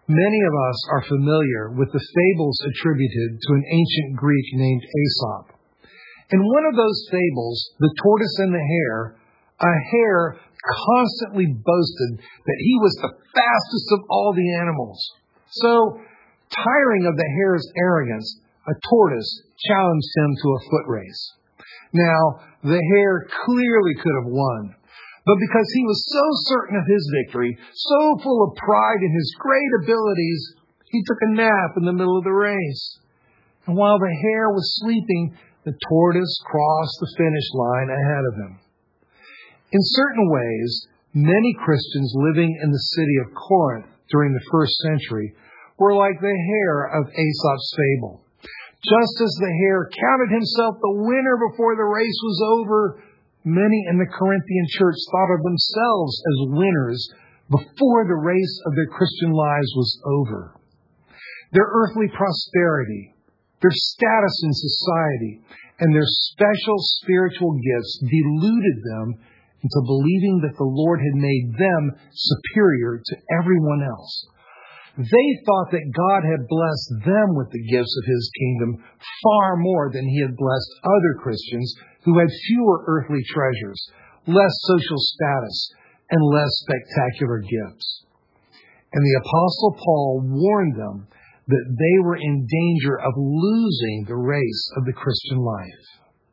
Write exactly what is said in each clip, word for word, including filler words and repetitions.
Many of us are familiar with the fables attributed to an ancient Greek named Aesop. In one of those fables, the tortoise and the hare, a hare constantly boasted that he was the fastest of all the animals. So, tiring of the hare's arrogance, a tortoise challenged him to a foot race. Now, the hare clearly could have won, but because he was so certain of his victory, so full of pride in his great abilities, he took a nap in the middle of the race. And while the hare was sleeping, the tortoise crossed the finish line ahead of him. In certain ways, many Christians living in the city of Corinth during the first century were like the hare of Aesop's fable. Just as the hare counted himself the winner before the race was over, many in the Corinthian church thought of themselves as winners before the race of their Christian lives was over. Their earthly prosperity, their status in society, and their special spiritual gifts deluded them into believing that the Lord had made them superior to everyone else. They thought that God had blessed them with the gifts of His kingdom far more than He had blessed other Christians who had fewer earthly treasures, less social status, and less spectacular gifts. And the Apostle Paul warned them that they were in danger of losing the race of the Christian life.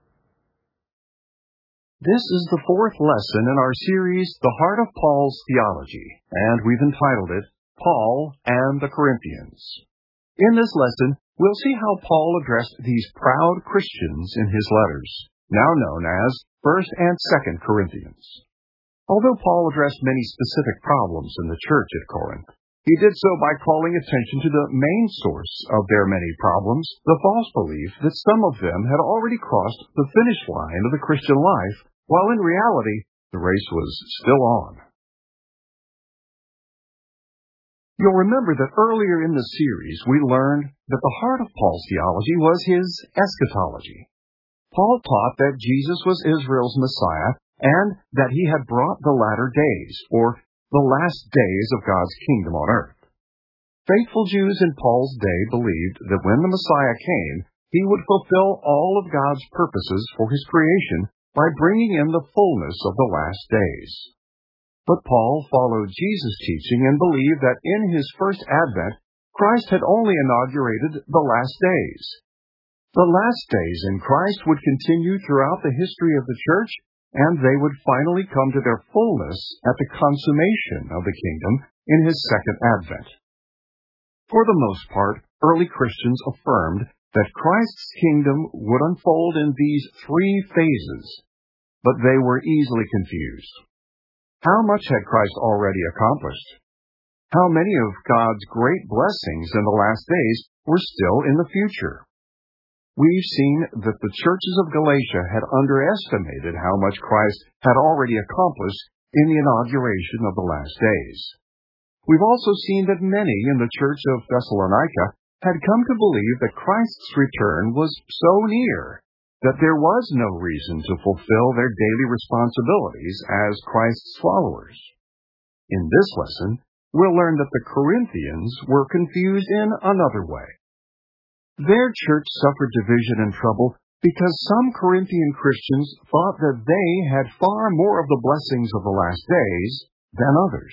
This is the fourth lesson in our series, The Heart of Paul's Theology, and we've entitled it, Paul and the Corinthians. In this lesson, we'll see how Paul addressed these proud Christians in his letters, now known as First and Second Corinthians. Although Paul addressed many specific problems in the church at Corinth, he did so by calling attention to the main source of their many problems, the false belief that some of them had already crossed the finish line of the Christian life, while in reality, the race was still on. You'll remember that earlier in the series, we learned that the heart of Paul's theology was his eschatology. Paul taught that Jesus was Israel's Messiah and that he had brought the latter days, or the last days of God's kingdom on earth. Faithful Jews in Paul's day believed that when the Messiah came, he would fulfill all of God's purposes for his creation by bringing in the fullness of the last days. But Paul followed Jesus' teaching and believed that in his first advent, Christ had only inaugurated the last days. The last days in Christ would continue throughout the history of the church, and they would finally come to their fullness at the consummation of the kingdom in his second advent. For the most part, early Christians affirmed that Christ's kingdom would unfold in these three phases, but they were easily confused. How much had Christ already accomplished? How many of God's great blessings in the last days were still in the future? We've seen that the churches of Galatia had underestimated how much Christ had already accomplished in the inauguration of the last days. We've also seen that many in the church of Thessalonica had come to believe that Christ's return was so near that there was no reason to fulfill their daily responsibilities as Christ's followers. In this lesson, we'll learn that the Corinthians were confused in another way. Their church suffered division and trouble because some Corinthian Christians thought that they had far more of the blessings of the last days than others.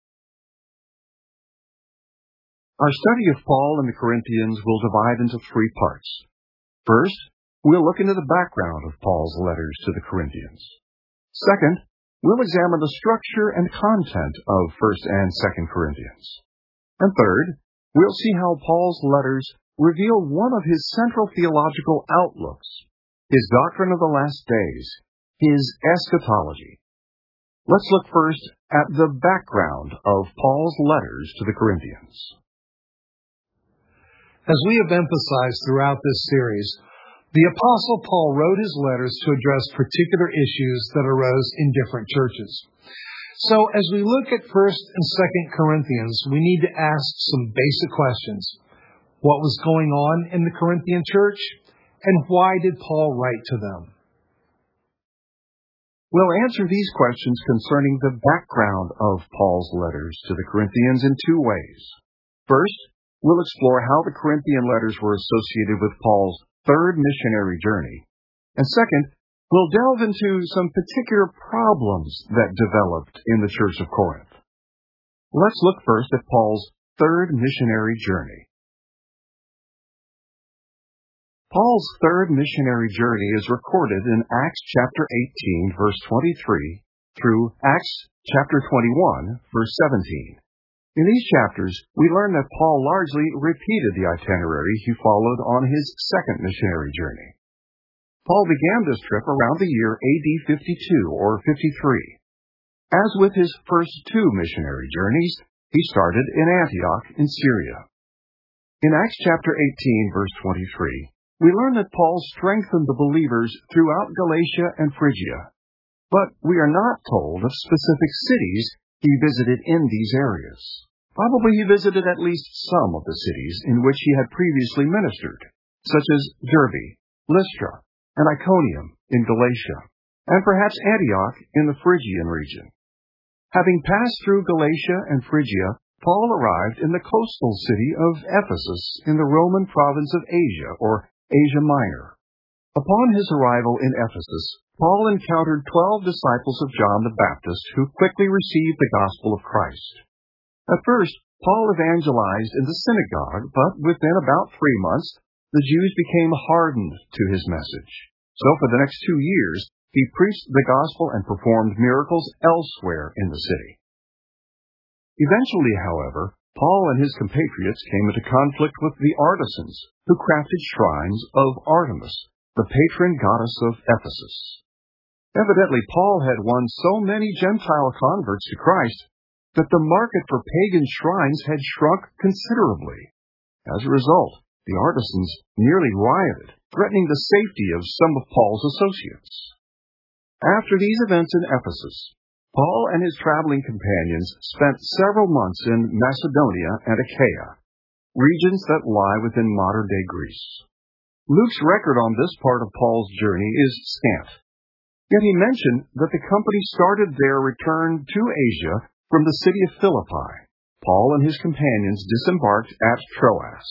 Our study of Paul and the Corinthians will divide into three parts. First, we'll look into the background of Paul's letters to the Corinthians. Second, we'll examine the structure and content of First and Second Corinthians. And third, we'll see how Paul's letters reveal one of his central theological outlooks, his doctrine of the last days, his eschatology. Let's look first at the background of Paul's letters to the Corinthians. As we have emphasized throughout this series, the Apostle Paul wrote his letters to address particular issues that arose in different churches. So as we look at First and Second Corinthians, we need to ask some basic questions. What was going on in the Corinthian church? And why did Paul write to them? We'll answer these questions concerning the background of Paul's letters to the Corinthians in two ways. First, we'll explore how the Corinthian letters were associated with Paul's third missionary journey. And second, we'll delve into some particular problems that developed in the Church of Corinth. Let's look first at Paul's third missionary journey. Paul's third missionary journey is recorded in Acts chapter eighteen, verse twenty-three, through Acts chapter twenty-one, verse seventeen. In these chapters, we learn that Paul largely repeated the itinerary he followed on his second missionary journey. Paul began this trip around the year A D fifty-two or fifty-three. As with his first two missionary journeys, he started in Antioch in Syria. In Acts chapter eighteen, verse twenty-three, we learn that Paul strengthened the believers throughout Galatia and Phrygia, but we are not told of specific cities he visited in these areas. Probably he visited at least some of the cities in which he had previously ministered, such as Derbe, Lystra, and Iconium in Galatia, and perhaps Antioch in the Phrygian region. Having passed through Galatia and Phrygia, Paul arrived in the coastal city of Ephesus in the Roman province of Asia, or Asia Minor. Upon his arrival in Ephesus, Paul encountered twelve disciples of John the Baptist who quickly received the gospel of Christ. At first, Paul evangelized in the synagogue, but within about three months, the Jews became hardened to his message. So for the next two years, he preached the gospel and performed miracles elsewhere in the city. Eventually, however, Paul and his compatriots came into conflict with the artisans who crafted shrines of Artemis, the patron goddess of Ephesus. Evidently, Paul had won so many Gentile converts to Christ that the market for pagan shrines had shrunk considerably. As a result, the artisans nearly rioted, threatening the safety of some of Paul's associates. After these events in Ephesus, Paul and his traveling companions spent several months in Macedonia and Achaia, regions that lie within modern-day Greece. Luke's record on this part of Paul's journey is scant, yet he mentioned that the company started their return to Asia from the city of Philippi. Paul and his companions disembarked at Troas.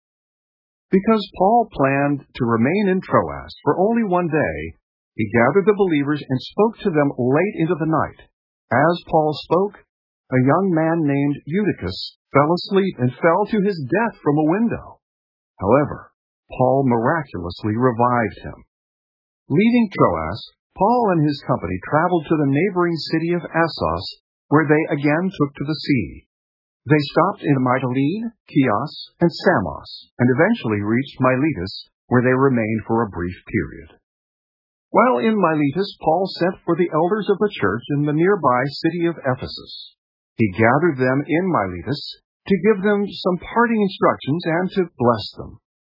Because Paul planned to remain in Troas for only one day, he gathered the believers and spoke to them late into the night. As Paul spoke, a young man named Eutychus fell asleep and fell to his death from a window. However, Paul miraculously revived him. Leaving Troas, Paul and his company traveled to the neighboring city of Assos, where they again took to the sea. They stopped in Mytilene, Chios, and Samos, and eventually reached Miletus, where they remained for a brief period. While in Miletus, Paul sent for the elders of the church in the nearby city of Ephesus. He gathered them in Miletus to give them some parting instructions and to bless them.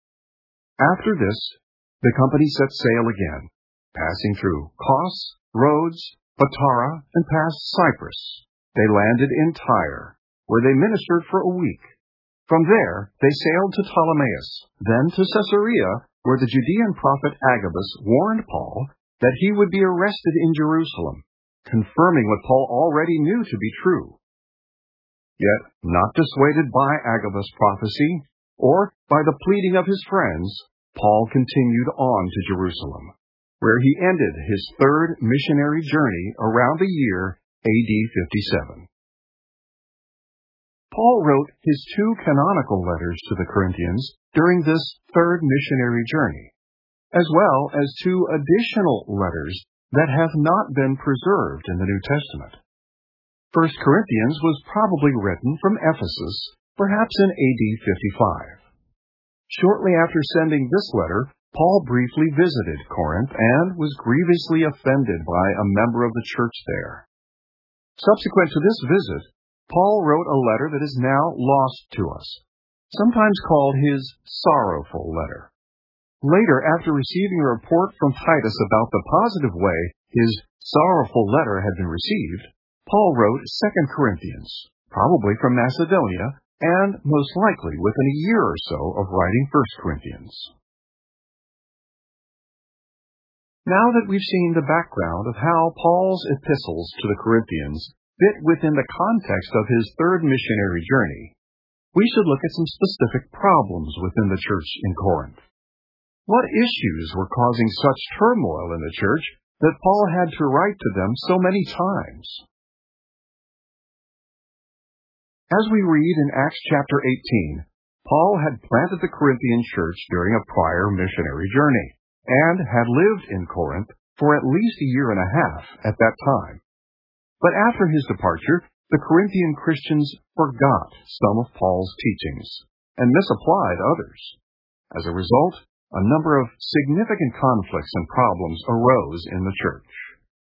After this, the company set sail again, passing through Kos, Rhodes, Patara, and past Cyprus. They landed in Tyre, where they ministered for a week. From there, they sailed to Ptolemais, then to Caesarea, where the Judean prophet Agabus warned Paul that he would be arrested in Jerusalem, confirming what Paul already knew to be true. Yet, not dissuaded by Agabus' prophecy, or by the pleading of his friends, Paul continued on to Jerusalem, where he ended his third missionary journey around the year A D fifty-seven. Paul wrote his two canonical letters to the Corinthians during this third missionary journey, as well as two additional letters that have not been preserved in the New Testament. First Corinthians was probably written from Ephesus, perhaps in A D fifty-five. Shortly after sending this letter, Paul briefly visited Corinth and was grievously offended by a member of the church there. Subsequent to this visit, Paul wrote a letter that is now lost to us, sometimes called his sorrowful letter. Later, after receiving a report from Titus about the positive way his sorrowful letter had been received, Paul wrote Second Corinthians, probably from Macedonia, and most likely within a year or so of writing First Corinthians. Now that we've seen the background of how Paul's epistles to the Corinthians fit within the context of his third missionary journey, we should look at some specific problems within the church in Corinth. What issues were causing such turmoil in the church that Paul had to write to them so many times? As we read in Acts chapter eighteen, Paul had planted the Corinthian church during a prior missionary journey, and had lived in Corinth for at least a year and a half at that time. But after his departure, the Corinthian Christians forgot some of Paul's teachings and misapplied others. As a result, a number of significant conflicts and problems arose in the church.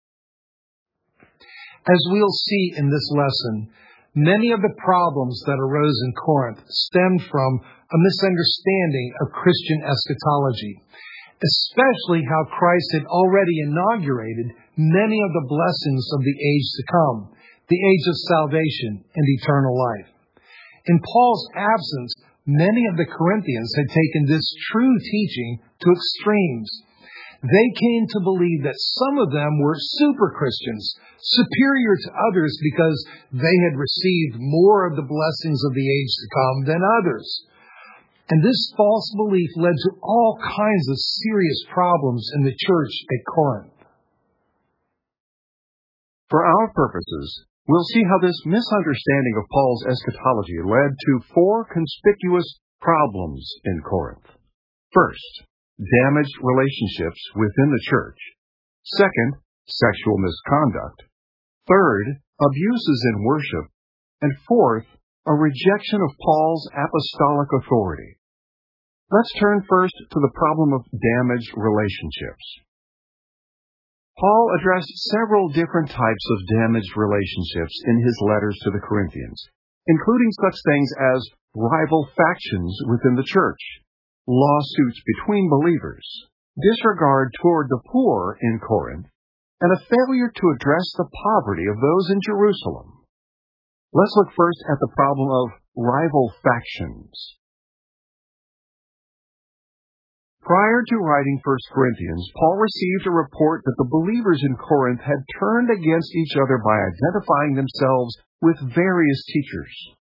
As we'll see in this lesson, many of the problems that arose in Corinth stemmed from a misunderstanding of Christian eschatology, especially how Christ had already inaugurated many of the blessings of the age to come, the age of salvation and eternal life. In Paul's absence, many of the Corinthians had taken this true teaching to extremes. They came to believe that some of them were super Christians, superior to others because they had received more of the blessings of the age to come than others. And this false belief led to all kinds of serious problems in the church at Corinth. For our purposes, we'll see how this misunderstanding of Paul's eschatology led to four conspicuous problems in Corinth. First, damaged relationships within the church. Second, sexual misconduct. Third, abuses in worship. And fourth, a rejection of Paul's apostolic authority. Let's turn first to the problem of damaged relationships. Paul addressed several different types of damaged relationships in his letters to the Corinthians, including such things as rival factions within the church, lawsuits between believers, disregard toward the poor in Corinth, and a failure to address the poverty of those in Jerusalem. Let's look first at the problem of rival factions. Prior to writing First Corinthians, Paul received a report that the believers in Corinth had turned against each other by identifying themselves with various teachers.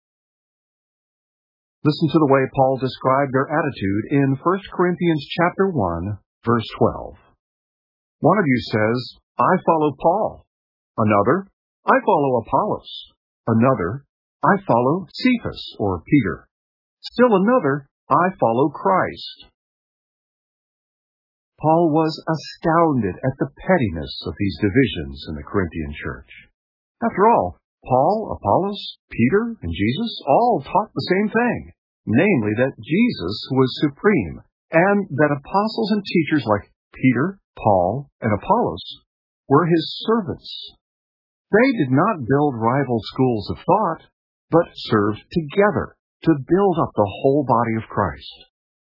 Listen to the way Paul described their attitude in First Corinthians chapter one, verse twelve. One of you says, "I follow Paul." Another, "I follow Apollos." Another, "I follow Cephas," or Peter. Still another, "I follow Christ." Paul was astounded at the pettiness of these divisions in the Corinthian church. After all, Paul, Apollos, Peter, and Jesus all taught the same thing, namely that Jesus was supreme, and that apostles and teachers like Peter, Paul, and Apollos were his servants. They did not build rival schools of thought, but served together to build up the whole body of Christ.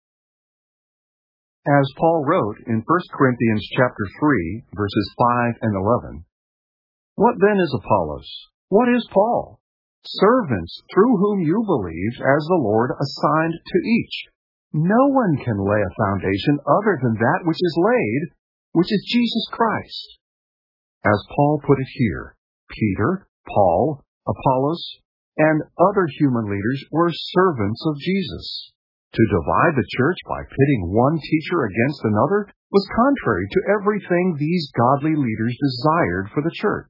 As Paul wrote in First Corinthians chapter three, verses five and eleven, "What then is Apollos? What is Paul? Servants through whom you believed, as the Lord assigned to each. No one can lay a foundation other than that which is laid, which is Jesus Christ." As Paul put it here, Peter, Paul, Apollos, and other human leaders were servants of Jesus. To divide the church by pitting one teacher against another was contrary to everything these godly leaders desired for the church.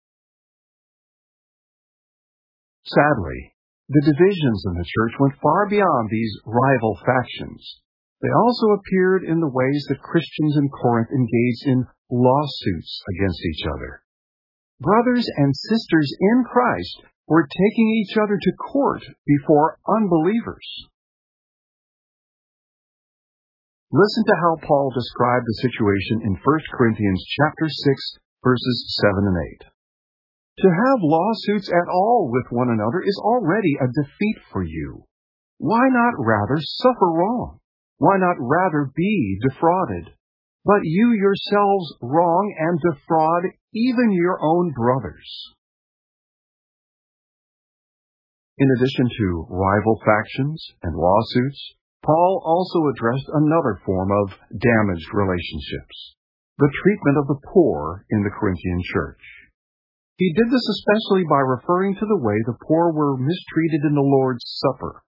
Sadly, the divisions in the church went far beyond these rival factions. They also appeared in the ways that Christians in Corinth engaged in lawsuits against each other. Brothers and sisters in Christ were taking each other to court before unbelievers. Listen to how Paul described the situation in First Corinthians chapter six, verses seven and eight. To have lawsuits at all with one another is already a defeat for you. Why not rather suffer wrong? Why not rather be defrauded? But you yourselves wrong and defraud even your own brothers. In addition to rival factions and lawsuits, Paul also addressed another form of damaged relationships, the treatment of the poor in the Corinthian church. He did this especially by referring to the way the poor were mistreated in the Lord's Supper.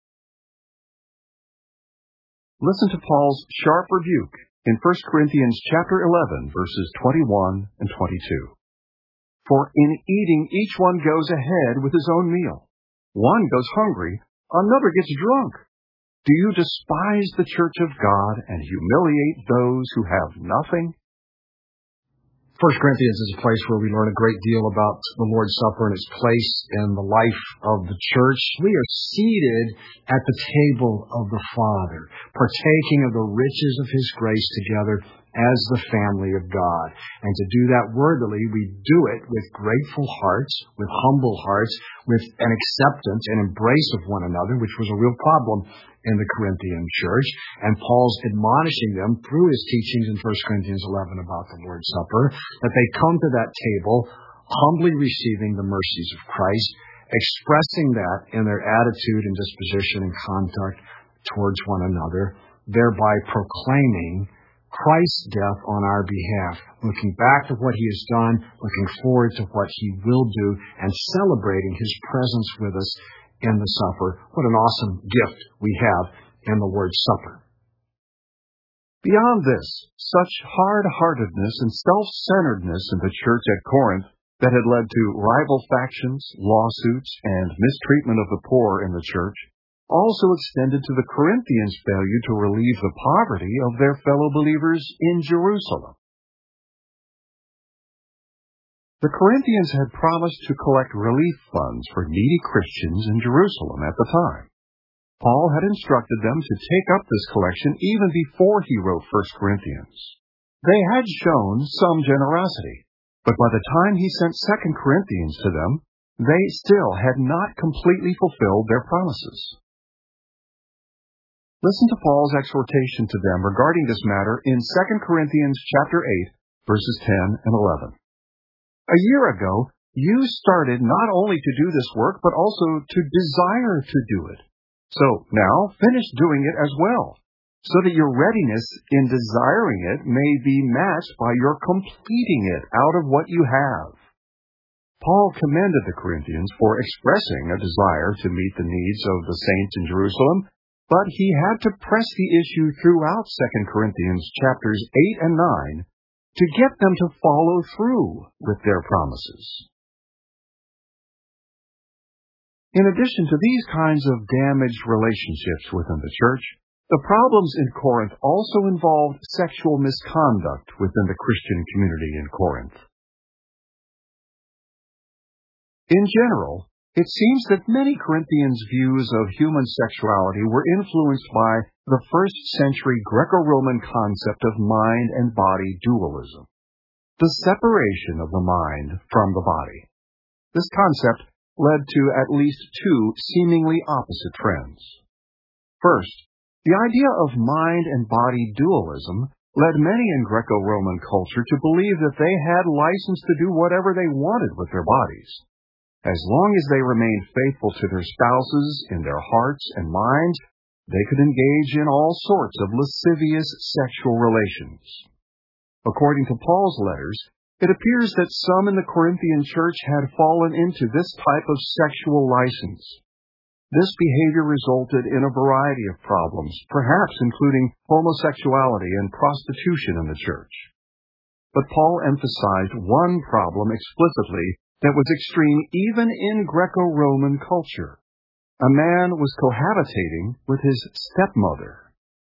Listen to Paul's sharp rebuke in First Corinthians chapter eleven, verses twenty-one and twenty-two. For in eating each one goes ahead with his own meal. One goes hungry, another gets drunk. Do you despise the church of God and humiliate those who have nothing? First Corinthians is a place where we learn a great deal about the Lord's Supper and its place in the life of the church. We are seated at the table of the Father, partaking of the riches of His grace together as the family of God. And to do that worthily, we do it with grateful hearts, with humble hearts, with an acceptance and embrace of one another, which was a real problem in the Corinthian church. And Paul's admonishing them through his teachings in First Corinthians eleven about the Lord's Supper, that they come to that table humbly receiving the mercies of Christ, expressing that in their attitude and disposition and conduct towards one another, thereby proclaiming Christ's death on our behalf, looking back to what He has done, looking forward to what He will do, and celebrating His presence with us in the supper. What an awesome gift we have in the Lord's Supper. Beyond this, such hard-heartedness and self-centeredness in the church at Corinth that had led to rival factions, lawsuits, and mistreatment of the poor in the church also extended to the Corinthians' failure to relieve the poverty of their fellow believers in Jerusalem. The Corinthians had promised to collect relief funds for needy Christians in Jerusalem at the time. Paul had instructed them to take up this collection even before he wrote First Corinthians. They had shown some generosity, but by the time he sent Second Corinthians to them, they still had not completely fulfilled their promises. Listen to Paul's exhortation to them regarding this matter in Second Corinthians chapter eight, verses ten and eleven. A year ago, you started not only to do this work, but also to desire to do it. So now finish doing it as well, so that your readiness in desiring it may be matched by your completing it out of what you have. Paul commended the Corinthians for expressing a desire to meet the needs of the saints in Jerusalem, but he had to press the issue throughout Second Corinthians chapters eight and nine to get them to follow through with their promises. In addition to these kinds of damaged relationships within the church, the problems in Corinth also involved sexual misconduct within the Christian community in Corinth. In general, it seems that many Corinthians' views of human sexuality were influenced by the first century Greco-Roman concept of mind and body dualism, the separation of the mind from the body. This concept led to at least two seemingly opposite trends. First, the idea of mind and body dualism led many in Greco-Roman culture to believe that they had license to do whatever they wanted with their bodies, as long as they remained faithful to their spouses in their hearts and minds. They could engage in all sorts of lascivious sexual relations. According to Paul's letters, it appears that some in the Corinthian church had fallen into this type of sexual license. This behavior resulted in a variety of problems, perhaps including homosexuality and prostitution in the church. But Paul emphasized one problem explicitly that was extreme even in Greco-Roman culture. A man was cohabitating with his stepmother.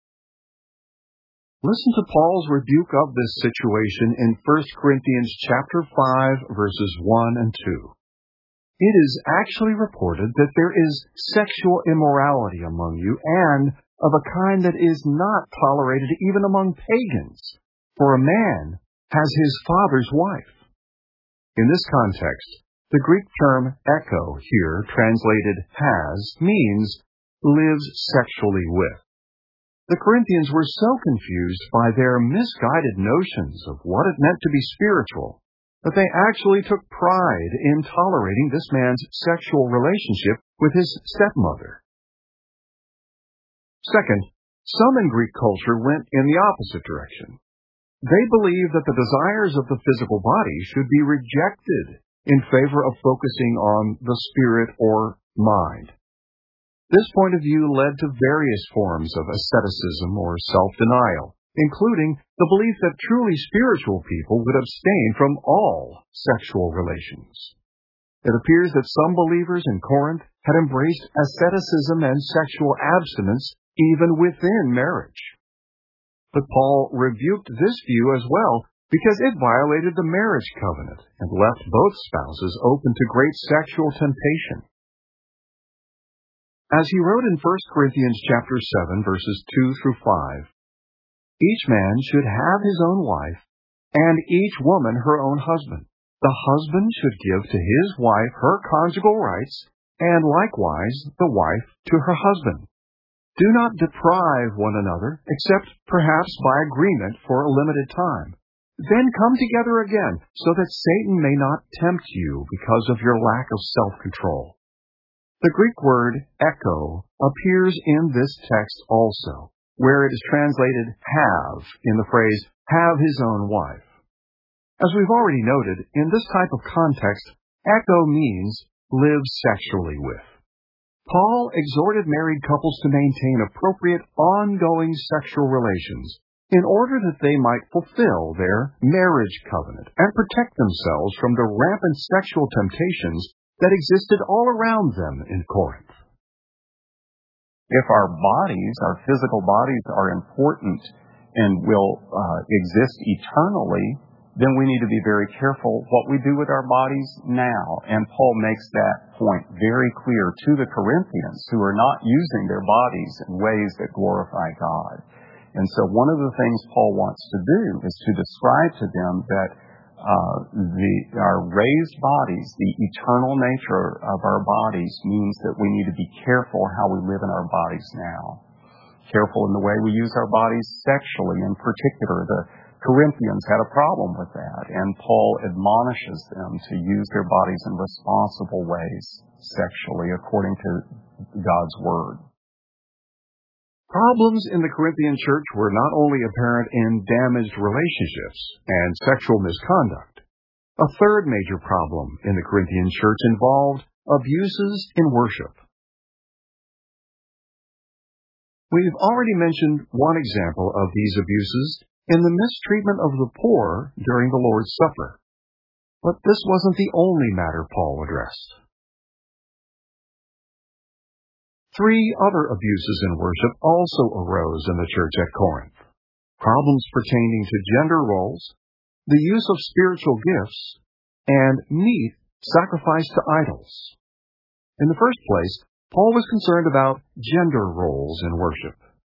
Listen to Paul's rebuke of this situation in First Corinthians chapter five, verses one and two. It is actually reported that there is sexual immorality among you, and of a kind that is not tolerated even among pagans, for a man has his father's wife. In this context, the Greek term echo here, translated has, means lives sexually with. The Corinthians were so confused by their misguided notions of what it meant to be spiritual that they actually took pride in tolerating this man's sexual relationship with his stepmother. Second, some in Greek culture went in the opposite direction. They believed that the desires of the physical body should be rejected in favor of focusing on the spirit or mind. This point of view led to various forms of asceticism or self-denial, including the belief that truly spiritual people would abstain from all sexual relations. It appears that some believers in Corinth had embraced asceticism and sexual abstinence even within marriage. But Paul rebuked this view as well because it violated the marriage covenant and left both spouses open to great sexual temptation. As he wrote in First Corinthians chapter seven, verses two through five, each man should have his own wife, and each woman her own husband. The husband should give to his wife her conjugal rights, and likewise the wife to her husband. Do not deprive one another, except perhaps by agreement for a limited time. Then come together again, so that Satan may not tempt you because of your lack of self-control. The Greek word echo appears in this text also, where it is translated have in the phrase, have his own wife. As we've already noted, in this type of context, echo means live sexually with. Paul exhorted married couples to maintain appropriate, ongoing sexual relations in order that they might fulfill their marriage covenant and protect themselves from the rampant sexual temptations that existed all around them in Corinth. If our bodies, our physical bodies, are important and will uh, exist eternally, then we need to be very careful what we do with our bodies now. And Paul makes that point very clear to the Corinthians who are not using their bodies in ways that glorify God. And so one of the things Paul wants to do is to describe to them that uh, the, our raised bodies, the eternal nature of our bodies, means that we need to be careful how we live in our bodies now. Careful in the way we use our bodies sexually in particular. The Corinthians had a problem with that, and Paul admonishes them to use their bodies in responsible ways sexually according to God's Word. Problems in the Corinthian church were not only apparent in damaged relationships and sexual misconduct. A third major problem in the Corinthian church involved abuses in worship. We've already mentioned one example of these abuses in the mistreatment of the poor during the Lord's Supper. But this wasn't the only matter Paul addressed. Three other abuses in worship also arose in the church at Corinth. Problems pertaining to gender roles, the use of spiritual gifts, and meat sacrificed to idols. In the first place, Paul was concerned about gender roles in worship.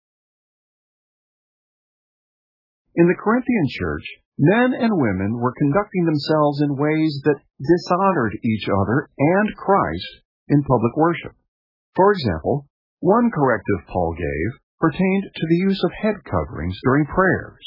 In the Corinthian church, men and women were conducting themselves in ways that dishonored each other and Christ in public worship. For example, one corrective Paul gave pertained to the use of head coverings during prayers.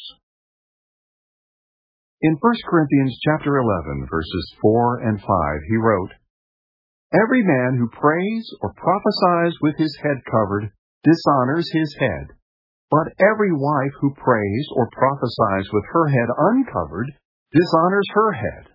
In First Corinthians chapter eleven, verses four and five, he wrote, "Every man who prays or prophesies with his head covered dishonors his head, but every wife who prays or prophesies with her head uncovered dishonors her head."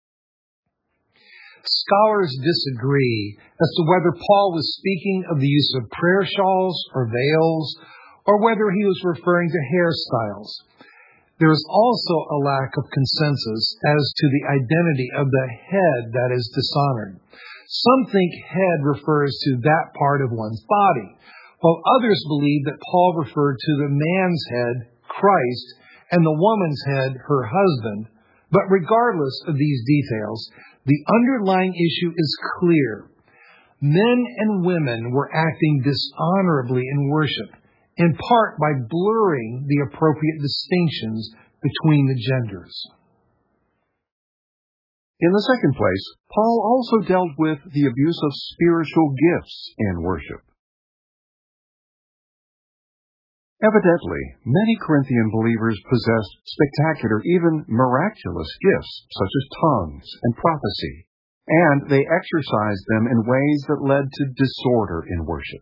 Scholars disagree as to whether Paul was speaking of the use of prayer shawls or veils, or whether he was referring to hairstyles. There is also a lack of consensus as to the identity of the head that is dishonored. Some think head refers to that part of one's body, while others believe that Paul referred to the man's head, Christ, and the woman's head, her husband. But regardless of these details, the underlying issue is clear. Men and women were acting dishonorably in worship, in part by blurring the appropriate distinctions between the genders. In the second place, Paul also dealt with the abuse of spiritual gifts in worship. Evidently, many Corinthian believers possessed spectacular, even miraculous gifts, such as tongues and prophecy, and they exercised them in ways that led to disorder in worship.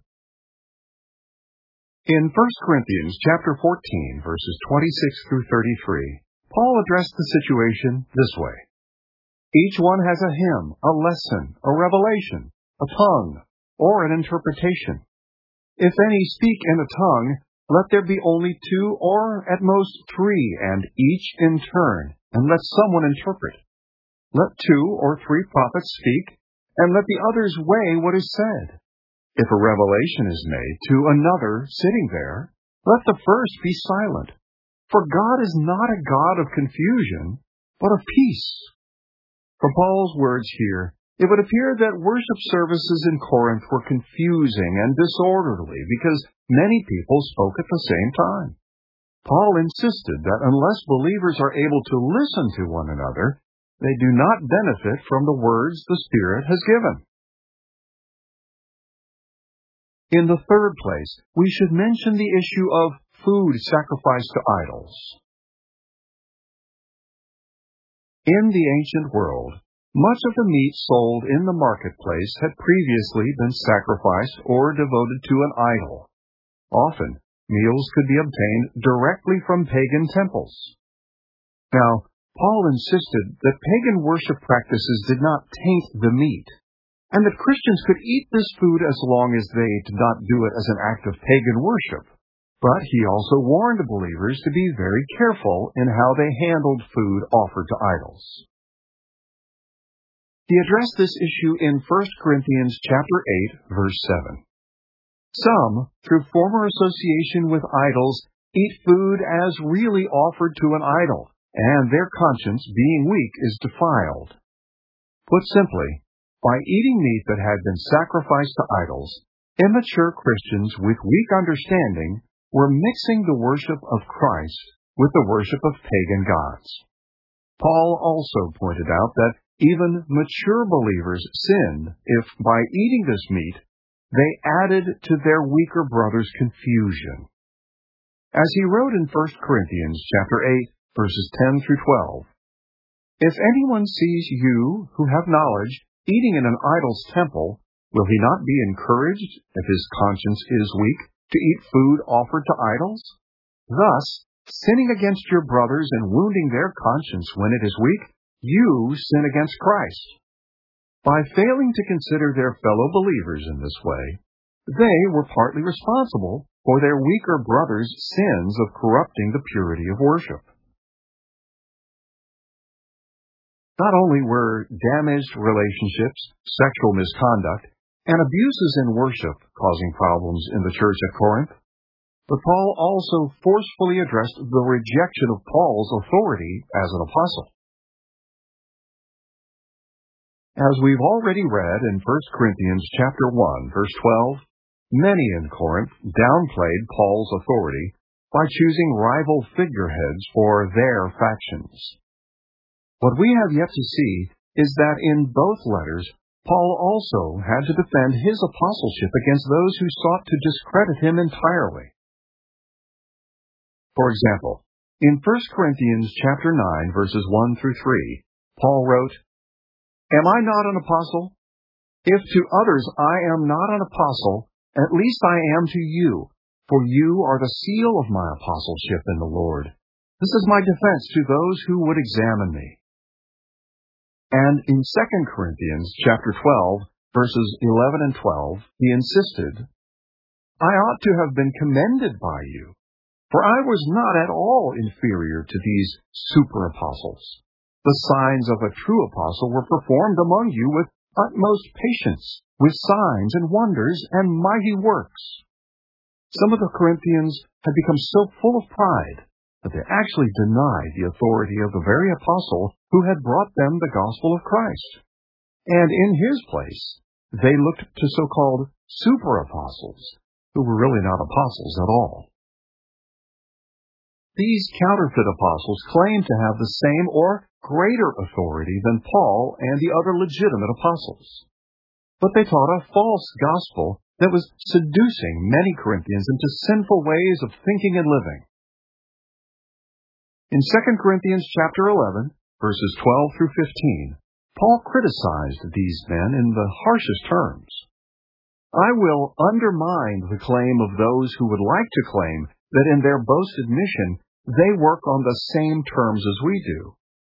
In First Corinthians chapter fourteen, verses twenty-six through thirty-three, Paul addressed the situation this way. Each one has a hymn, a lesson, a revelation, a tongue, or an interpretation. If any speak in a tongue, let there be only two or at most three, and each in turn, and let someone interpret. Let two or three prophets speak, and let the others weigh what is said. If a revelation is made to another sitting there, let the first be silent. For God is not a God of confusion, but of peace. From Paul's words here, it would appear that worship services in Corinth were confusing and disorderly because many people spoke at the same time. Paul insisted that unless believers are able to listen to one another, they do not benefit from the words the Spirit has given. In the third place, we should mention the issue of food sacrificed to idols. In the ancient world, much of the meat sold in the marketplace had previously been sacrificed or devoted to an idol. Often, meals could be obtained directly from pagan temples. Now, Paul insisted that pagan worship practices did not taint the meat, and that Christians could eat this food as long as they did not do it as an act of pagan worship. But he also warned believers to be very careful in how they handled food offered to idols. He addressed this issue in First Corinthians chapter eight, verse seven. Some, through former association with idols, eat food as really offered to an idol, and their conscience, being weak, is defiled. Put simply, by eating meat that had been sacrificed to idols, immature Christians with weak understanding were mixing the worship of Christ with the worship of pagan gods. Paul also pointed out that even mature believers sinned if, by eating this meat, they added to their weaker brothers' confusion. As he wrote in First Corinthians chapter eight, verses ten through twelve, "If anyone sees you, who have knowledge, eating in an idol's temple, will he not be encouraged, if his conscience is weak, to eat food offered to idols? Thus, sinning against your brothers and wounding their conscience when it is weak, you sin against Christ." By failing to consider their fellow believers in this way, they were partly responsible for their weaker brothers' sins of corrupting the purity of worship. Not only were damaged relationships, sexual misconduct, and abuses in worship causing problems in the church at Corinth, but Paul also forcefully addressed the rejection of Paul's authority as an apostle. As we've already read in First Corinthians chapter one, verse twelve, many in Corinth downplayed Paul's authority by choosing rival figureheads for their factions. What we have yet to see is that in both letters, Paul also had to defend his apostleship against those who sought to discredit him entirely. For example, in First Corinthians chapter nine, verses one through three, Paul wrote, "Am I not an apostle? If to others I am not an apostle, at least I am to you, for you are the seal of my apostleship in the Lord. This is my defense to those who would examine me." And in Second Corinthians chapter twelve, verses eleven and twelve, he insisted, "I ought to have been commended by you, for I was not at all inferior to these super-apostles. The signs of a true apostle were performed among you with utmost patience, with signs and wonders and mighty works." Some of the Corinthians had become so full of pride that they actually denied the authority of the very apostle who had brought them the gospel of Christ. And in his place, they looked to so-called super-apostles, who were really not apostles at all. These counterfeit apostles claimed to have the same or greater authority than Paul and the other legitimate apostles. But they taught a false gospel that was seducing many Corinthians into sinful ways of thinking and living. In Second Corinthians chapter eleven, verses twelve through fifteen, Paul criticized these men in the harshest terms. "I will undermine the claim of those who would like to claim that in their boasted mission they work on the same terms as we do,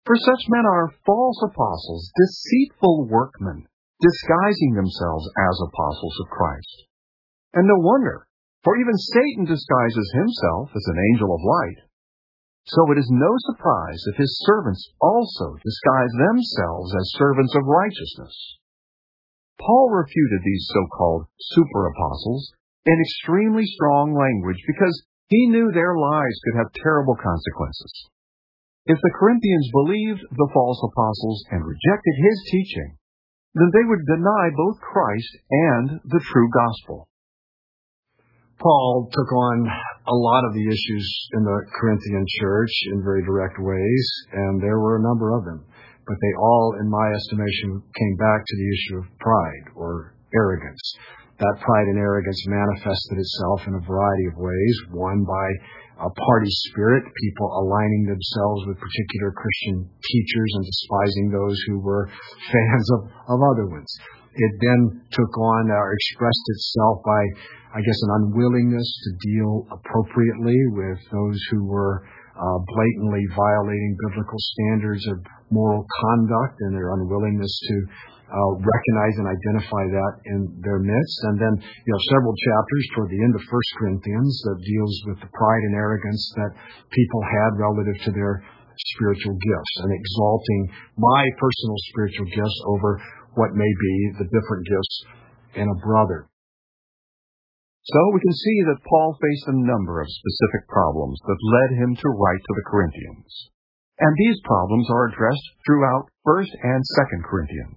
For such men are false apostles, deceitful workmen, disguising themselves as apostles of Christ. And no wonder, for even Satan disguises himself as an angel of light. So it is no surprise if his servants also disguise themselves as servants of righteousness. Paul refuted these so-called super-apostles in extremely strong language because he knew their lies could have terrible consequences. If the Corinthians believed the false apostles and rejected his teaching, then they would deny both Christ and the true gospel. Paul took on a lot of the issues in the Corinthian church in very direct ways, and there were a number of them. But they all, in my estimation, came back to the issue of pride or arrogance. That pride and arrogance manifested itself in a variety of ways. One, by a party spirit, people aligning themselves with particular Christian teachers and despising those who were fans of, of other ones. It then took on or expressed itself by, I guess, an unwillingness to deal appropriately with those who were uh, blatantly violating biblical standards of moral conduct, and their unwillingness to uh, recognize and identify that in their midst. And then, you know, several chapters toward the end of First Corinthians that deals with the pride and arrogance that people had relative to their spiritual gifts, and exalting my personal spiritual gifts over what may be the different gifts in a brother. So we can see that Paul faced a number of specific problems that led him to write to the Corinthians. And these problems are addressed throughout First and Second Corinthians.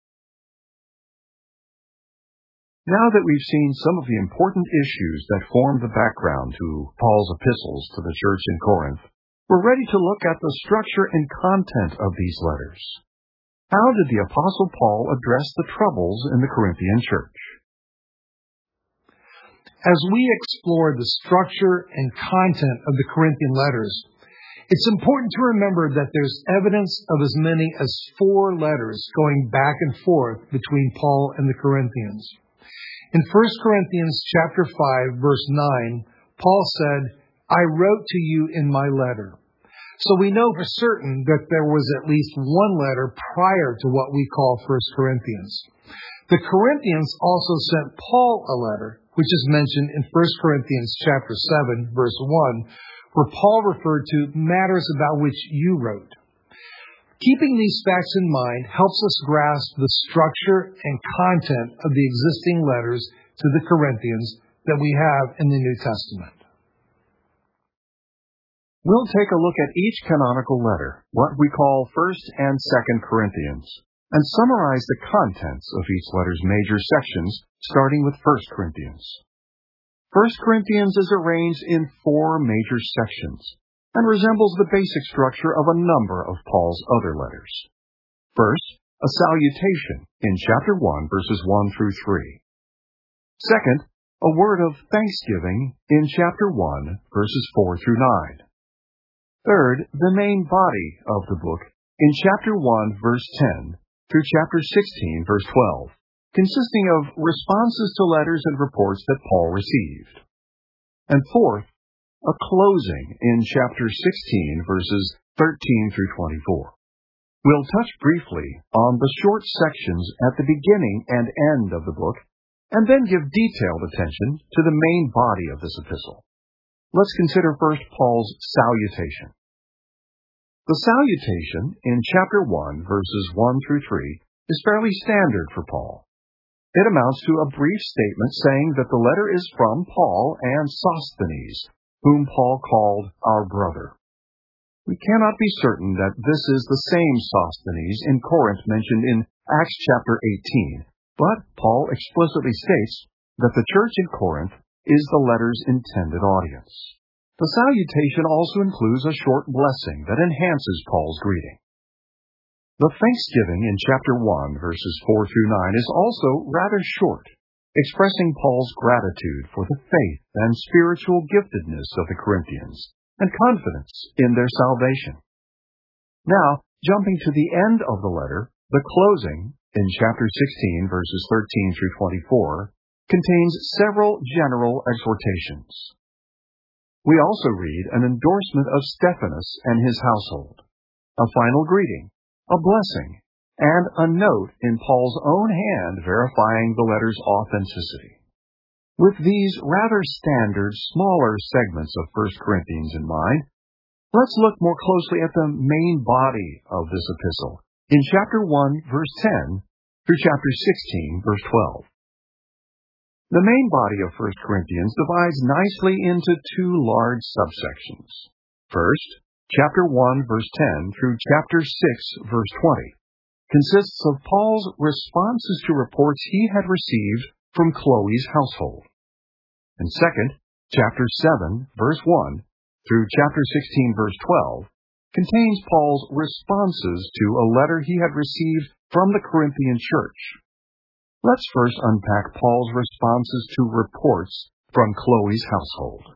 Now that we've seen some of the important issues that form the background to Paul's epistles to the church in Corinth, we're ready to look at the structure and content of these letters. How did the Apostle Paul address the troubles in the Corinthian church? As we explore the structure and content of the Corinthian letters, it's important to remember that there's evidence of as many as four letters going back and forth between Paul and the Corinthians. In First Corinthians chapter five, verse nine, Paul said, "I wrote to you in my letter." So we know for certain that there was at least one letter prior to what we call First Corinthians. The Corinthians also sent Paul a letter, which is mentioned in First Corinthians chapter seven, verse one, where Paul referred to matters about which you wrote. Keeping these facts in mind helps us grasp the structure and content of the existing letters to the Corinthians that we have in the New Testament. We'll take a look at each canonical letter, what we call First and Second Corinthians, and summarize the contents of each letter's major sections, starting with First Corinthians. First Corinthians is arranged in four major sections and resembles the basic structure of a number of Paul's other letters. First, a salutation in chapter one, verses one through three. Second, a word of thanksgiving in chapter one, verses four through nine. Third, the main body of the book in chapter one, verse ten, through chapter sixteen, verse twelve, consisting of responses to letters and reports that Paul received. And fourth, a closing in chapter sixteen, verses thirteen through twenty-four. We'll touch briefly on the short sections at the beginning and end of the book, and then give detailed attention to the main body of this epistle. Let's consider first Paul's salutation. The salutation in chapter one, verses one through three, is fairly standard for Paul. It amounts to a brief statement saying that the letter is from Paul and Sosthenes, whom Paul called our brother. We cannot be certain that this is the same Sosthenes in Corinth mentioned in Acts chapter eighteen, but Paul explicitly states that the church in Corinth is the letter's intended audience. The salutation also includes a short blessing that enhances Paul's greeting. The thanksgiving in chapter one, verses four through nine, is also rather short, expressing Paul's gratitude for the faith and spiritual giftedness of the Corinthians and confidence in their salvation. Now, jumping to the end of the letter, the closing in chapter sixteen, verses thirteen through twenty-four, contains several general exhortations. We also read an endorsement of Stephanas and his household. a final greeting, a blessing, and a note in Paul's own hand verifying the letter's authenticity. With these rather standard, smaller segments of First Corinthians in mind, let's look more closely at the main body of this epistle, in chapter one, verse ten, through chapter sixteen, verse twelve. The main body of First Corinthians divides nicely into two large subsections. First, chapter one, verse ten, through chapter six, verse twenty, consists of Paul's responses to reports he had received from Chloe's household. And second, chapter seven, verse one, through chapter sixteen, verse twelve, contains Paul's responses to a letter he had received from the Corinthian church. Let's first unpack Paul's responses to reports from Chloe's household.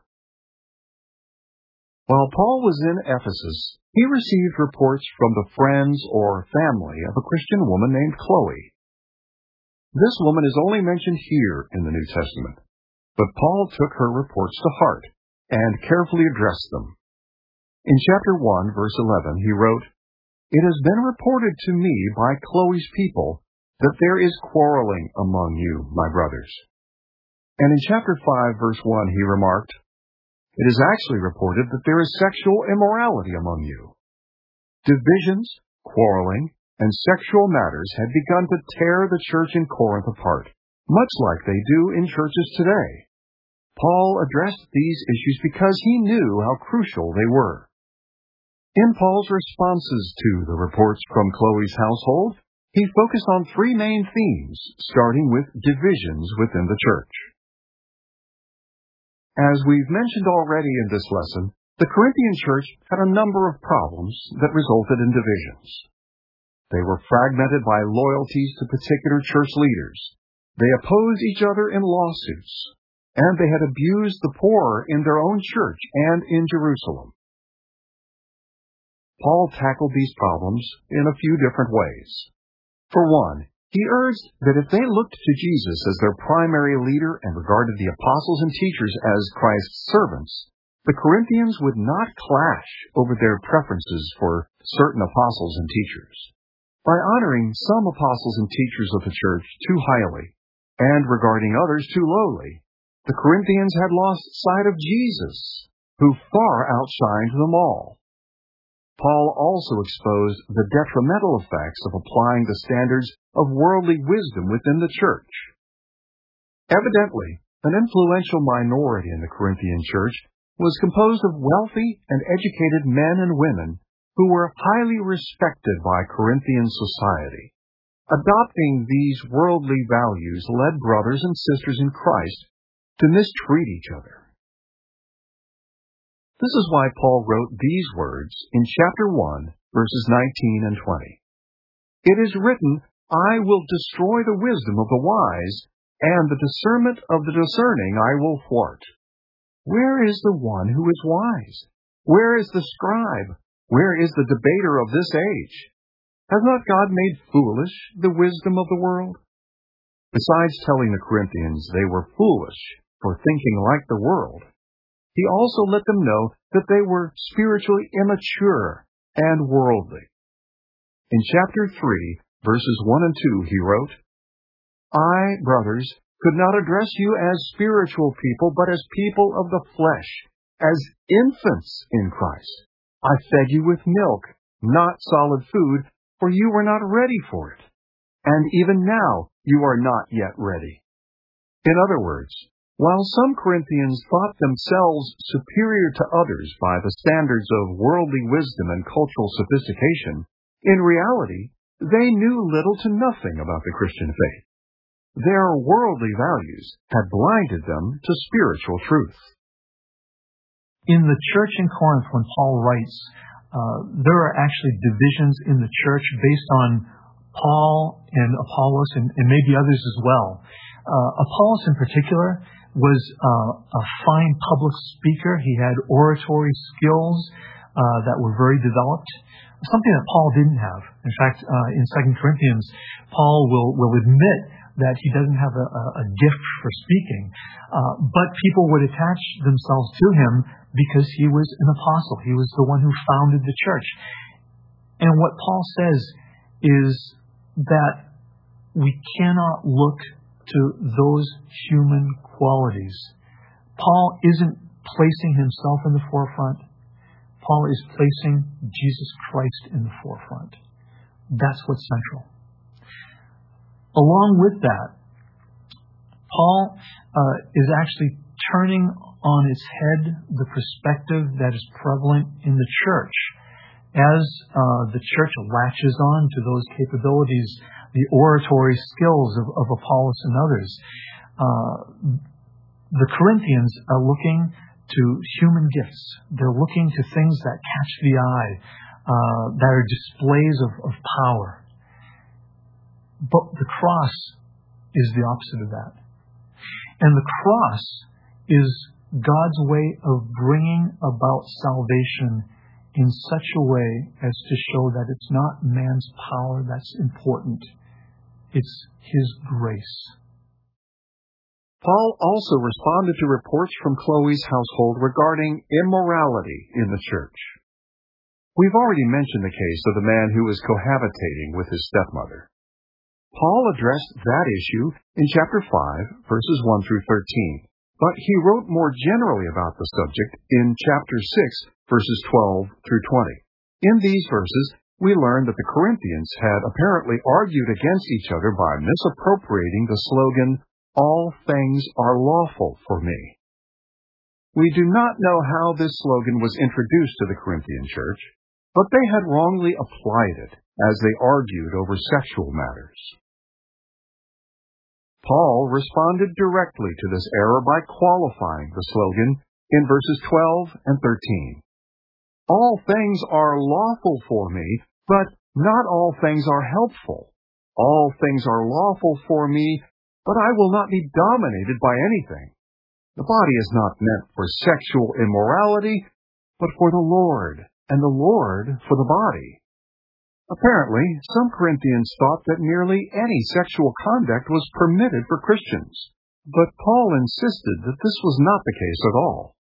While Paul was in Ephesus, he received reports from the friends or family of a Christian woman named Chloe. This woman is only mentioned here in the New Testament, but Paul took her reports to heart and carefully addressed them. In chapter one, verse eleven, he wrote, "It has been reported to me by Chloe's people that there is quarreling among you, my brothers." And in chapter five, verse one, he remarked, "It is actually reported that there is sexual immorality among you." Divisions, quarreling, and sexual matters had begun to tear the church in Corinth apart, much like they do in churches today. Paul addressed these issues because he knew how crucial they were. In Paul's responses to the reports from Chloe's household, he focused on three main themes, starting with divisions within the church. As we've mentioned already in this lesson, the Corinthian church had a number of problems that resulted in divisions. They were fragmented by loyalties to particular church leaders. They opposed each other in lawsuits, and they had abused the poor in their own church and in Jerusalem. Paul tackled these problems in a few different ways. For one, he urged that if they looked to Jesus as their primary leader and regarded the apostles and teachers as Christ's servants, the Corinthians would not clash over their preferences for certain apostles and teachers. By honoring some apostles and teachers of the church too highly and regarding others too lowly, the Corinthians had lost sight of Jesus, who far outshined them all. Paul also exposed the detrimental effects of applying the standards of worldly wisdom within the church. Evidently, an influential minority in the Corinthian church was composed of wealthy and educated men and women who were highly respected by Corinthian society. Adopting these worldly values led brothers and sisters in Christ to mistreat each other. This is why Paul wrote these words in chapter one, verses nineteen and twenty. "It is written, I will destroy the wisdom of the wise, and the discernment of the discerning I will thwart. Where is the one who is wise? Where is the scribe? Where is the debater of this age? Has not God made foolish the wisdom of the world?" Besides telling the Corinthians they were foolish for thinking like the world, he also let them know that they were spiritually immature and worldly. In chapter three, verses one and two, he wrote, "I, brothers, could not address you as spiritual people, but as people of the flesh, as infants in Christ. I fed you with milk, not solid food, for you were not ready for it. And even now you are not yet ready." In other words, while some Corinthians thought themselves superior to others by the standards of worldly wisdom and cultural sophistication, in reality, they knew little to nothing about the Christian faith. Their worldly values had blinded them to spiritual truth. In the church in Corinth, when Paul writes, uh, there are actually divisions in the church based on Paul and Apollos and, and maybe others as well. Uh, Apollos in particular was uh, a fine public speaker. He had oratory skills uh, that were very developed, something that Paul didn't have. In fact, uh, in Second Corinthians, Paul will, will admit that he doesn't have a, a gift for speaking, uh, but people would attach themselves to him because he was an apostle. He was the one who founded the church. And what Paul says is that we cannot look to those human qualities. Paul isn't placing himself in the forefront. Paul is placing Jesus Christ in the forefront. That's what's central. Along with that, Paul uh, is actually turning on its head the perspective that is prevalent in the church. As uh, the church latches on to those capabilities, the oratory skills of, of Apollos and others, uh, the Corinthians are looking to human gifts. They're looking to things that catch the eye, uh, that are displays of, of power. But the cross is the opposite of that. And the cross is God's way of bringing about salvation in such a way as to show that it's not man's power that's important. It's His grace. Paul also responded to reports from Chloe's household regarding immorality in the church. We've already mentioned the case of the man who was cohabitating with his stepmother. Paul addressed that issue in chapter five, verses one through thirteen, but he wrote more generally about the subject in chapter six, verses twelve through twenty. In these verses, we learn that the Corinthians had apparently argued against each other by misappropriating the slogan, "All things are lawful for me." We do not know how this slogan was introduced to the Corinthian church, but they had wrongly applied it as they argued over sexual matters. Paul responded directly to this error by qualifying the slogan in verses twelve and thirteen. All things are lawful for me, but not all things are helpful. All things are lawful for me, but I will not be dominated by anything. The body is not meant for sexual immorality, but for the Lord, and the Lord for the body. Apparently, some Corinthians thought that nearly any sexual conduct was permitted for Christians, but Paul insisted that this was not the case at all.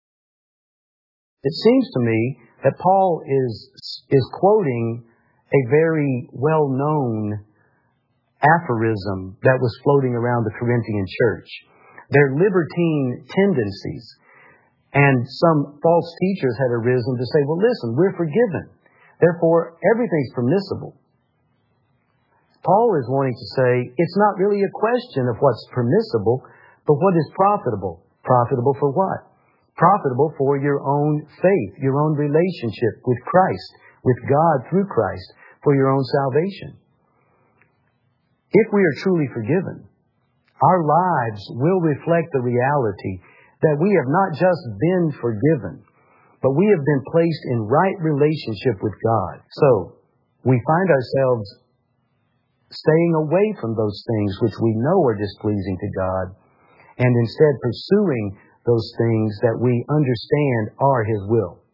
It seems to me that Paul is, is quoting a very well-known aphorism that was floating around the Corinthian church. Their libertine tendencies. And some false teachers had arisen to say, well, listen, we're forgiven. Therefore, everything's permissible. Paul is wanting to say, it's not really a question of what's permissible, but what is profitable. Profitable for what? Profitable for your own faith, your own relationship with Christ, with God through Christ, for your own salvation. If we are truly forgiven, our lives will reflect the reality that we have not just been forgiven, but we have been placed in right relationship with God. So, we find ourselves staying away from those things which we know are displeasing to God, and instead pursuing those things that we understand are His will.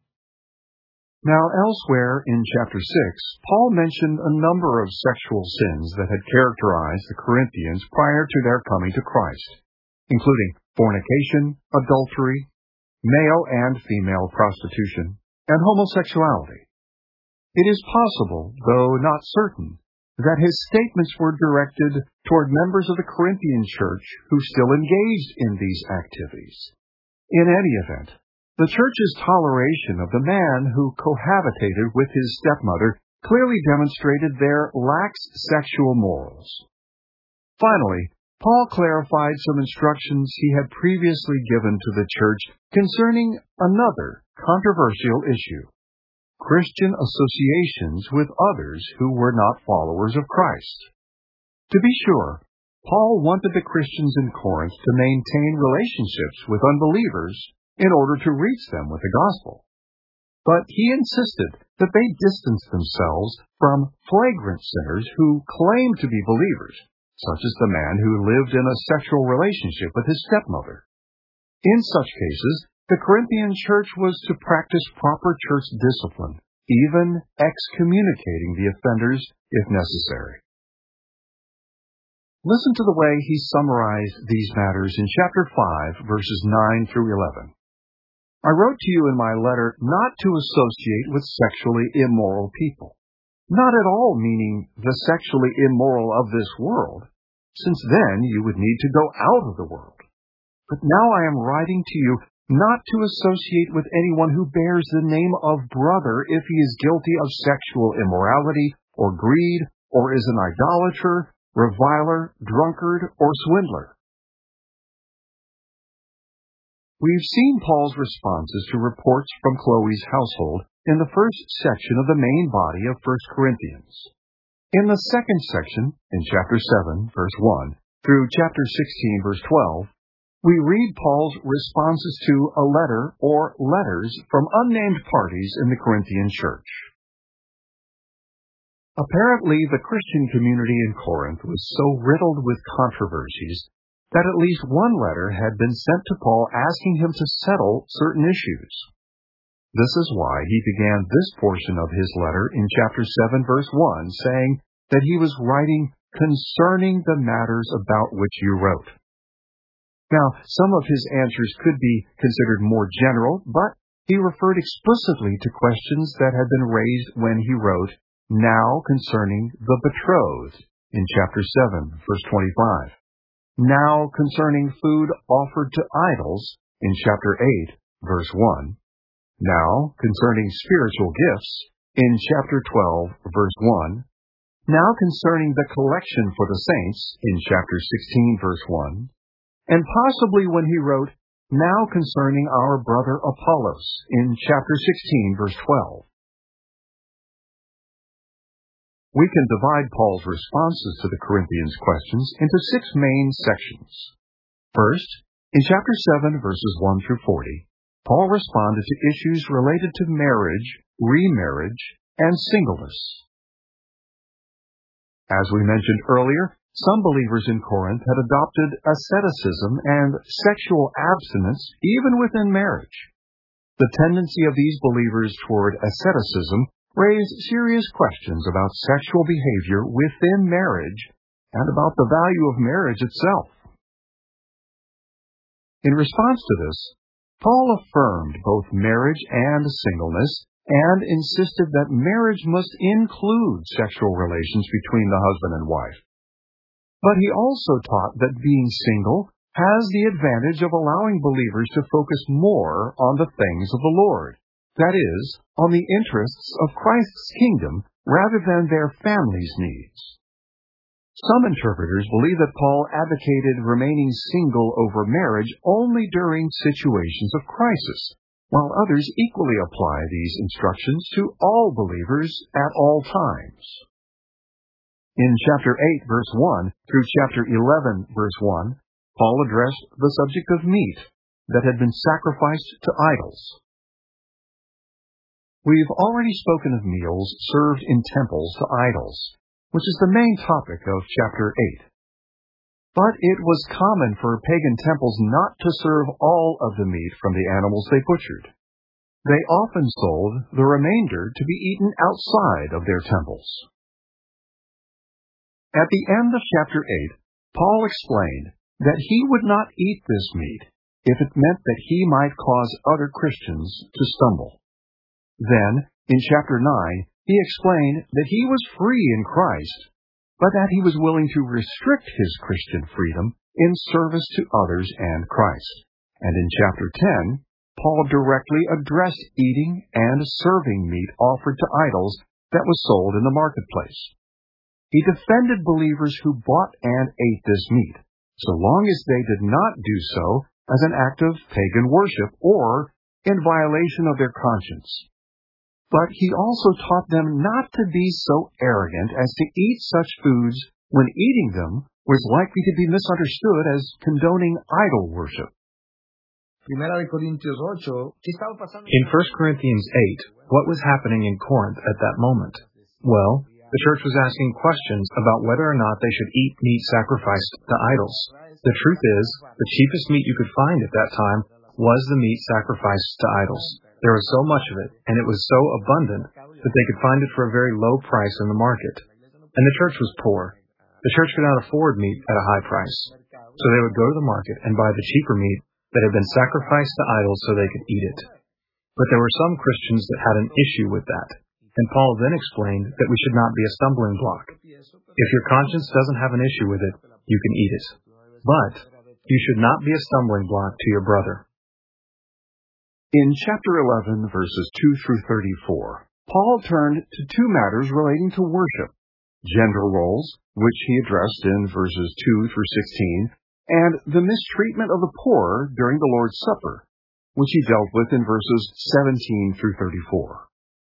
Now, elsewhere in chapter six, Paul mentioned a number of sexual sins that had characterized the Corinthians prior to their coming to Christ, including fornication, adultery, male and female prostitution, and homosexuality. It is possible, though not certain, that his statements were directed toward members of the Corinthian church who still engaged in these activities. In any event, the church's toleration of the man who cohabitated with his stepmother clearly demonstrated their lax sexual morals. Finally, Paul clarified some instructions he had previously given to the church concerning another controversial issue: Christian associations with others who were not followers of Christ. To be sure, Paul wanted the Christians in Corinth to maintain relationships with unbelievers in order to reach them with the gospel. But he insisted that they distance themselves from flagrant sinners who claimed to be believers, such as the man who lived in a sexual relationship with his stepmother. In such cases, the Corinthian church was to practice proper church discipline, even excommunicating the offenders if necessary. Listen to the way he summarized these matters in chapter five, verses nine through eleven. I wrote to you in my letter not to associate with sexually immoral people. not at all meaning the sexually immoral of this world, since then you would need to go out of the world. But now I am writing to you not to associate with anyone who bears the name of brother if he is guilty of sexual immorality or greed, or is an idolater, reviler, drunkard, or swindler. We've seen Paul's responses to reports from Chloe's household in the first section of the main body of First Corinthians. In the second section, in chapter seven, verse one, through chapter sixteen, verse twelve, we read Paul's responses to a letter or letters from unnamed parties in the Corinthian church. Apparently, the Christian community in Corinth was so riddled with controversies that at least one letter had been sent to Paul asking him to settle certain issues. This is why he began this portion of his letter in chapter seven, verse one, saying that he was writing concerning the matters about which you wrote. Now, some of his answers could be considered more general, but he referred explicitly to questions that had been raised when he wrote, now concerning the betrothed, in chapter seven, verse twenty-five. Now concerning food offered to idols, in chapter eight, verse one. Now concerning spiritual gifts, in chapter twelve, verse one. Now concerning the collection for the saints, in chapter sixteen, verse one. And possibly when he wrote, now concerning our brother Apollos, in chapter sixteen, verse twelve. We can divide Paul's responses to the Corinthians' questions into six main sections. First, in chapter seven, verses one through forty, Paul responded to issues related to marriage, remarriage, and singleness. As we mentioned earlier, some believers in Corinth had adopted asceticism and sexual abstinence even within marriage. The tendency of these believers toward asceticism raised serious questions about sexual behavior within marriage and about the value of marriage itself. In response to this, Paul affirmed both marriage and singleness and insisted that marriage must include sexual relations between the husband and wife. But he also taught that being single has the advantage of allowing believers to focus more on the things of the Lord. That is, on the interests of Christ's kingdom rather than their family's needs. Some interpreters believe that Paul advocated remaining single over marriage only during situations of crisis, while others equally apply these instructions to all believers at all times. In chapter eight, verse one, through chapter eleven, verse one, Paul addressed the subject of meat that had been sacrificed to idols. We've already spoken of meals served in temples to idols, which is the main topic of chapter eight. But it was common for pagan temples not to serve all of the meat from the animals they butchered. They often sold the remainder to be eaten outside of their temples. At the end of chapter eight, Paul explained that he would not eat this meat if it meant that he might cause other Christians to stumble. Then, in chapter nine, he explained that he was free in Christ, but that he was willing to restrict his Christian freedom in service to others and Christ. And in chapter ten, Paul directly addressed eating and serving meat offered to idols that was sold in the marketplace. He defended believers who bought and ate this meat, so long as they did not do so as an act of pagan worship or in violation of their conscience. But he also taught them not to be so arrogant as to eat such foods when eating them was likely to be misunderstood as condoning idol worship. In First Corinthians eight, what was happening in Corinth at that moment? Well, the church was asking questions about whether or not they should eat meat sacrificed to idols. The truth is, the cheapest meat you could find at that time was the meat sacrificed to idols. There was so much of it, and it was so abundant, that they could find it for a very low price in the market. And the church was poor. The church could not afford meat at a high price. So they would go to the market and buy the cheaper meat that had been sacrificed to idols so they could eat it. But there were some Christians that had an issue with that. And Paul then explained that we should not be a stumbling block. If your conscience doesn't have an issue with it, you can eat it. But you should not be a stumbling block to your brother. In chapter eleven, verses two through thirty-four, Paul turned to two matters relating to worship: gender roles, which he addressed in verses two through sixteen, and the mistreatment of the poor during the Lord's Supper, which he dealt with in verses seventeen through thirty-four.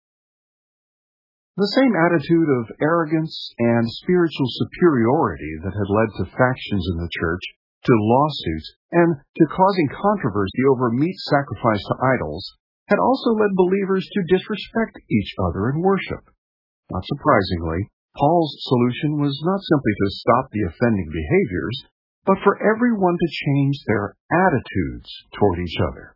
The same attitude of arrogance and spiritual superiority that had led to factions in the church, to lawsuits, and to causing controversy over meat sacrificed to idols, had also led believers to disrespect each other in worship. Not surprisingly, Paul's solution was not simply to stop the offending behaviors, but for everyone to change their attitudes toward each other.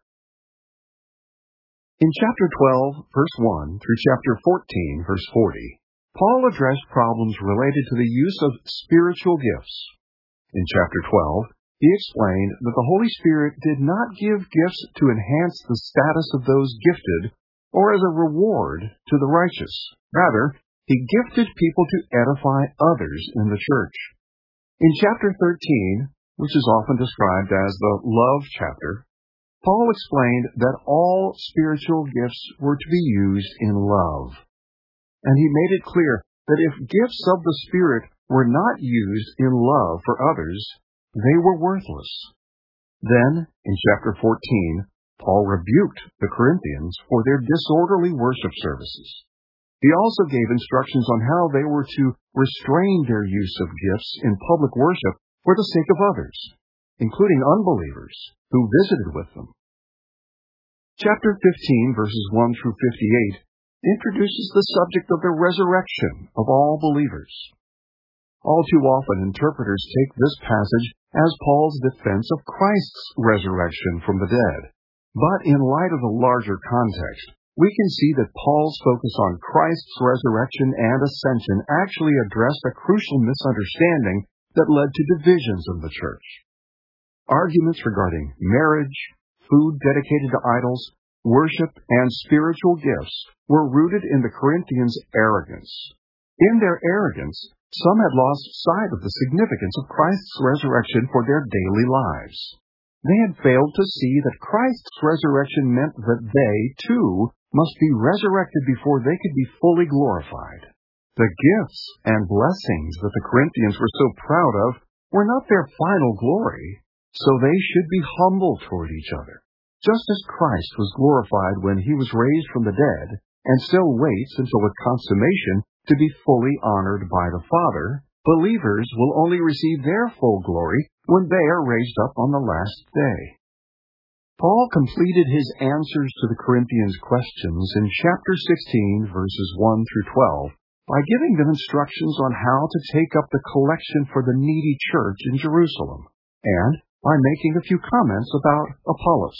In chapter twelve, verse one, through chapter fourteen, verse forty, Paul addressed problems related to the use of spiritual gifts. In chapter twelve, he explained that the Holy Spirit did not give gifts to enhance the status of those gifted or as a reward to the righteous. Rather, he gifted people to edify others in the church. In chapter thirteen, which is often described as the love chapter, Paul explained that all spiritual gifts were to be used in love. And he made it clear that if gifts of the Spirit were not used in love for others, they were worthless. Then, in chapter fourteen, Paul rebuked the Corinthians for their disorderly worship services. He also gave instructions on how they were to restrain their use of gifts in public worship for the sake of others, including unbelievers who visited with them. Chapter fifteen, verses one through fifty-eight, introduces the subject of the resurrection of all believers. All too often, interpreters take this passage as Paul's defense of Christ's resurrection from the dead. But in light of the larger context, we can see that Paul's focus on Christ's resurrection and ascension actually addressed a crucial misunderstanding that led to divisions in the church. Arguments regarding marriage, food dedicated to idols, worship, and spiritual gifts were rooted in the Corinthians' arrogance. In their arrogance, some had lost sight of the significance of Christ's resurrection for their daily lives. They had failed to see that Christ's resurrection meant that they, too, must be resurrected before they could be fully glorified. The gifts and blessings that the Corinthians were so proud of were not their final glory, so they should be humble toward each other. Just as Christ was glorified when he was raised from the dead, and still waits until the consummation to be fully honored by the Father, believers will only receive their full glory when they are raised up on the last day. Paul completed his answers to the Corinthians' questions in chapter sixteen, verses one through twelve, by giving them instructions on how to take up the collection for the needy church in Jerusalem, and by making a few comments about Apollos.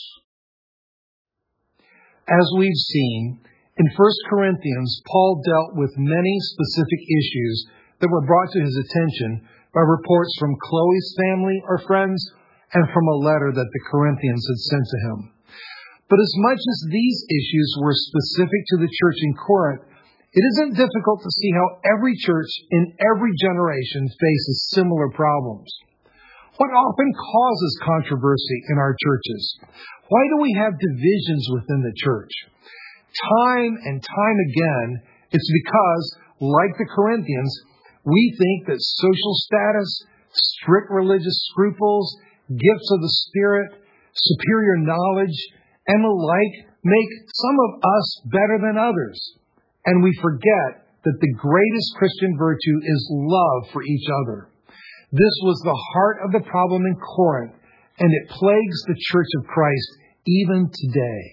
As we've seen, in First Corinthians, Paul dealt with many specific issues that were brought to his attention by reports from Chloe's family or friends and from a letter that the Corinthians had sent to him. But as much as these issues were specific to the church in Corinth, it isn't difficult to see how every church in every generation faces similar problems. What often causes controversy in our churches? Why do we have divisions within the church? Time and time again, it's because, like the Corinthians, we think that social status, strict religious scruples, gifts of the Spirit, superior knowledge, and the like make some of us better than others. And we forget that the greatest Christian virtue is love for each other. This was the heart of the problem in Corinth, and it plagues the Church of Christ even today.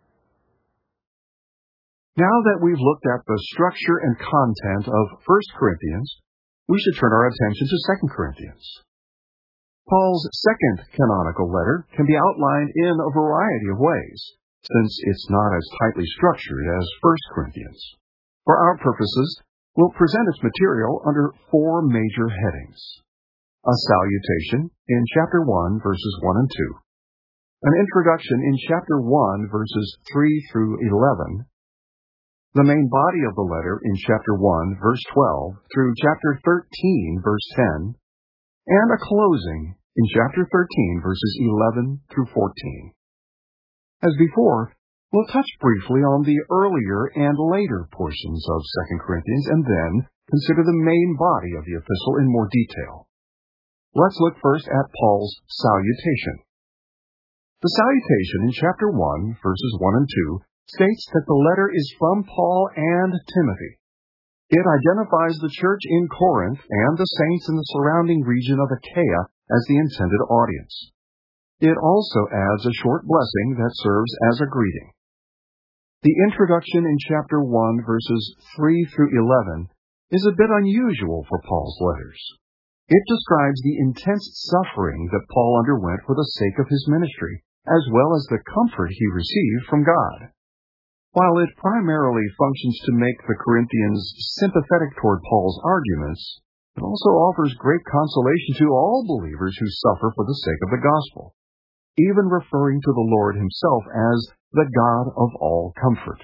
Now that we've looked at the structure and content of First Corinthians, we should turn our attention to Second Corinthians. Paul's second canonical letter can be outlined in a variety of ways, since it's not as tightly structured as First Corinthians. For our purposes, we'll present its material under four major headings. A salutation in chapter one, verses one and two. An introduction in chapter one, verses three through eleven. The main body of the letter in chapter one, verse twelve, through chapter thirteen, verse ten, and a closing in chapter thirteen, verses eleven through fourteen. As before, we'll touch briefly on the earlier and later portions of Second Corinthians and then consider the main body of the epistle in more detail. Let's look first at Paul's salutation. The salutation in chapter one, verses one and two, states that the letter is from Paul and Timothy. It identifies the church in Corinth and the saints in the surrounding region of Achaia as the intended audience. It also adds a short blessing that serves as a greeting. The introduction in chapter one, verses three through eleven, is a bit unusual for Paul's letters. It describes the intense suffering that Paul underwent for the sake of his ministry, as well as the comfort he received from God. While it primarily functions to make the Corinthians sympathetic toward Paul's arguments, it also offers great consolation to all believers who suffer for the sake of the gospel, even referring to the Lord himself as the God of all comfort.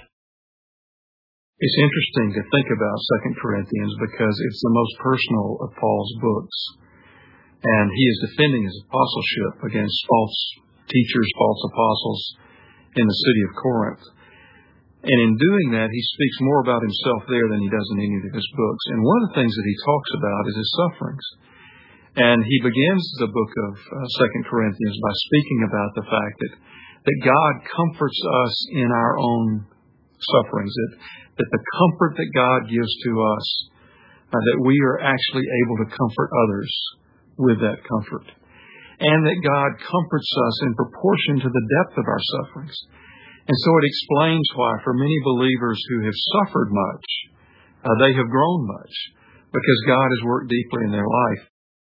It's interesting to think about Second Corinthians because it's the most personal of Paul's books. And he is defending his apostleship against false teachers, false apostles in the city of Corinth. And in doing that, he speaks more about himself there than he does in any of his books. And one of the things that he talks about is his sufferings. And he begins the book of uh, Second Corinthians by speaking about the fact that, that God comforts us in our own sufferings, that, that the comfort that God gives to us, uh, that we are actually able to comfort others with that comfort. And that God comforts us in proportion to the depth of our sufferings. And so it explains why for many believers who have suffered much, uh, they have grown much, because God has worked deeply in their life.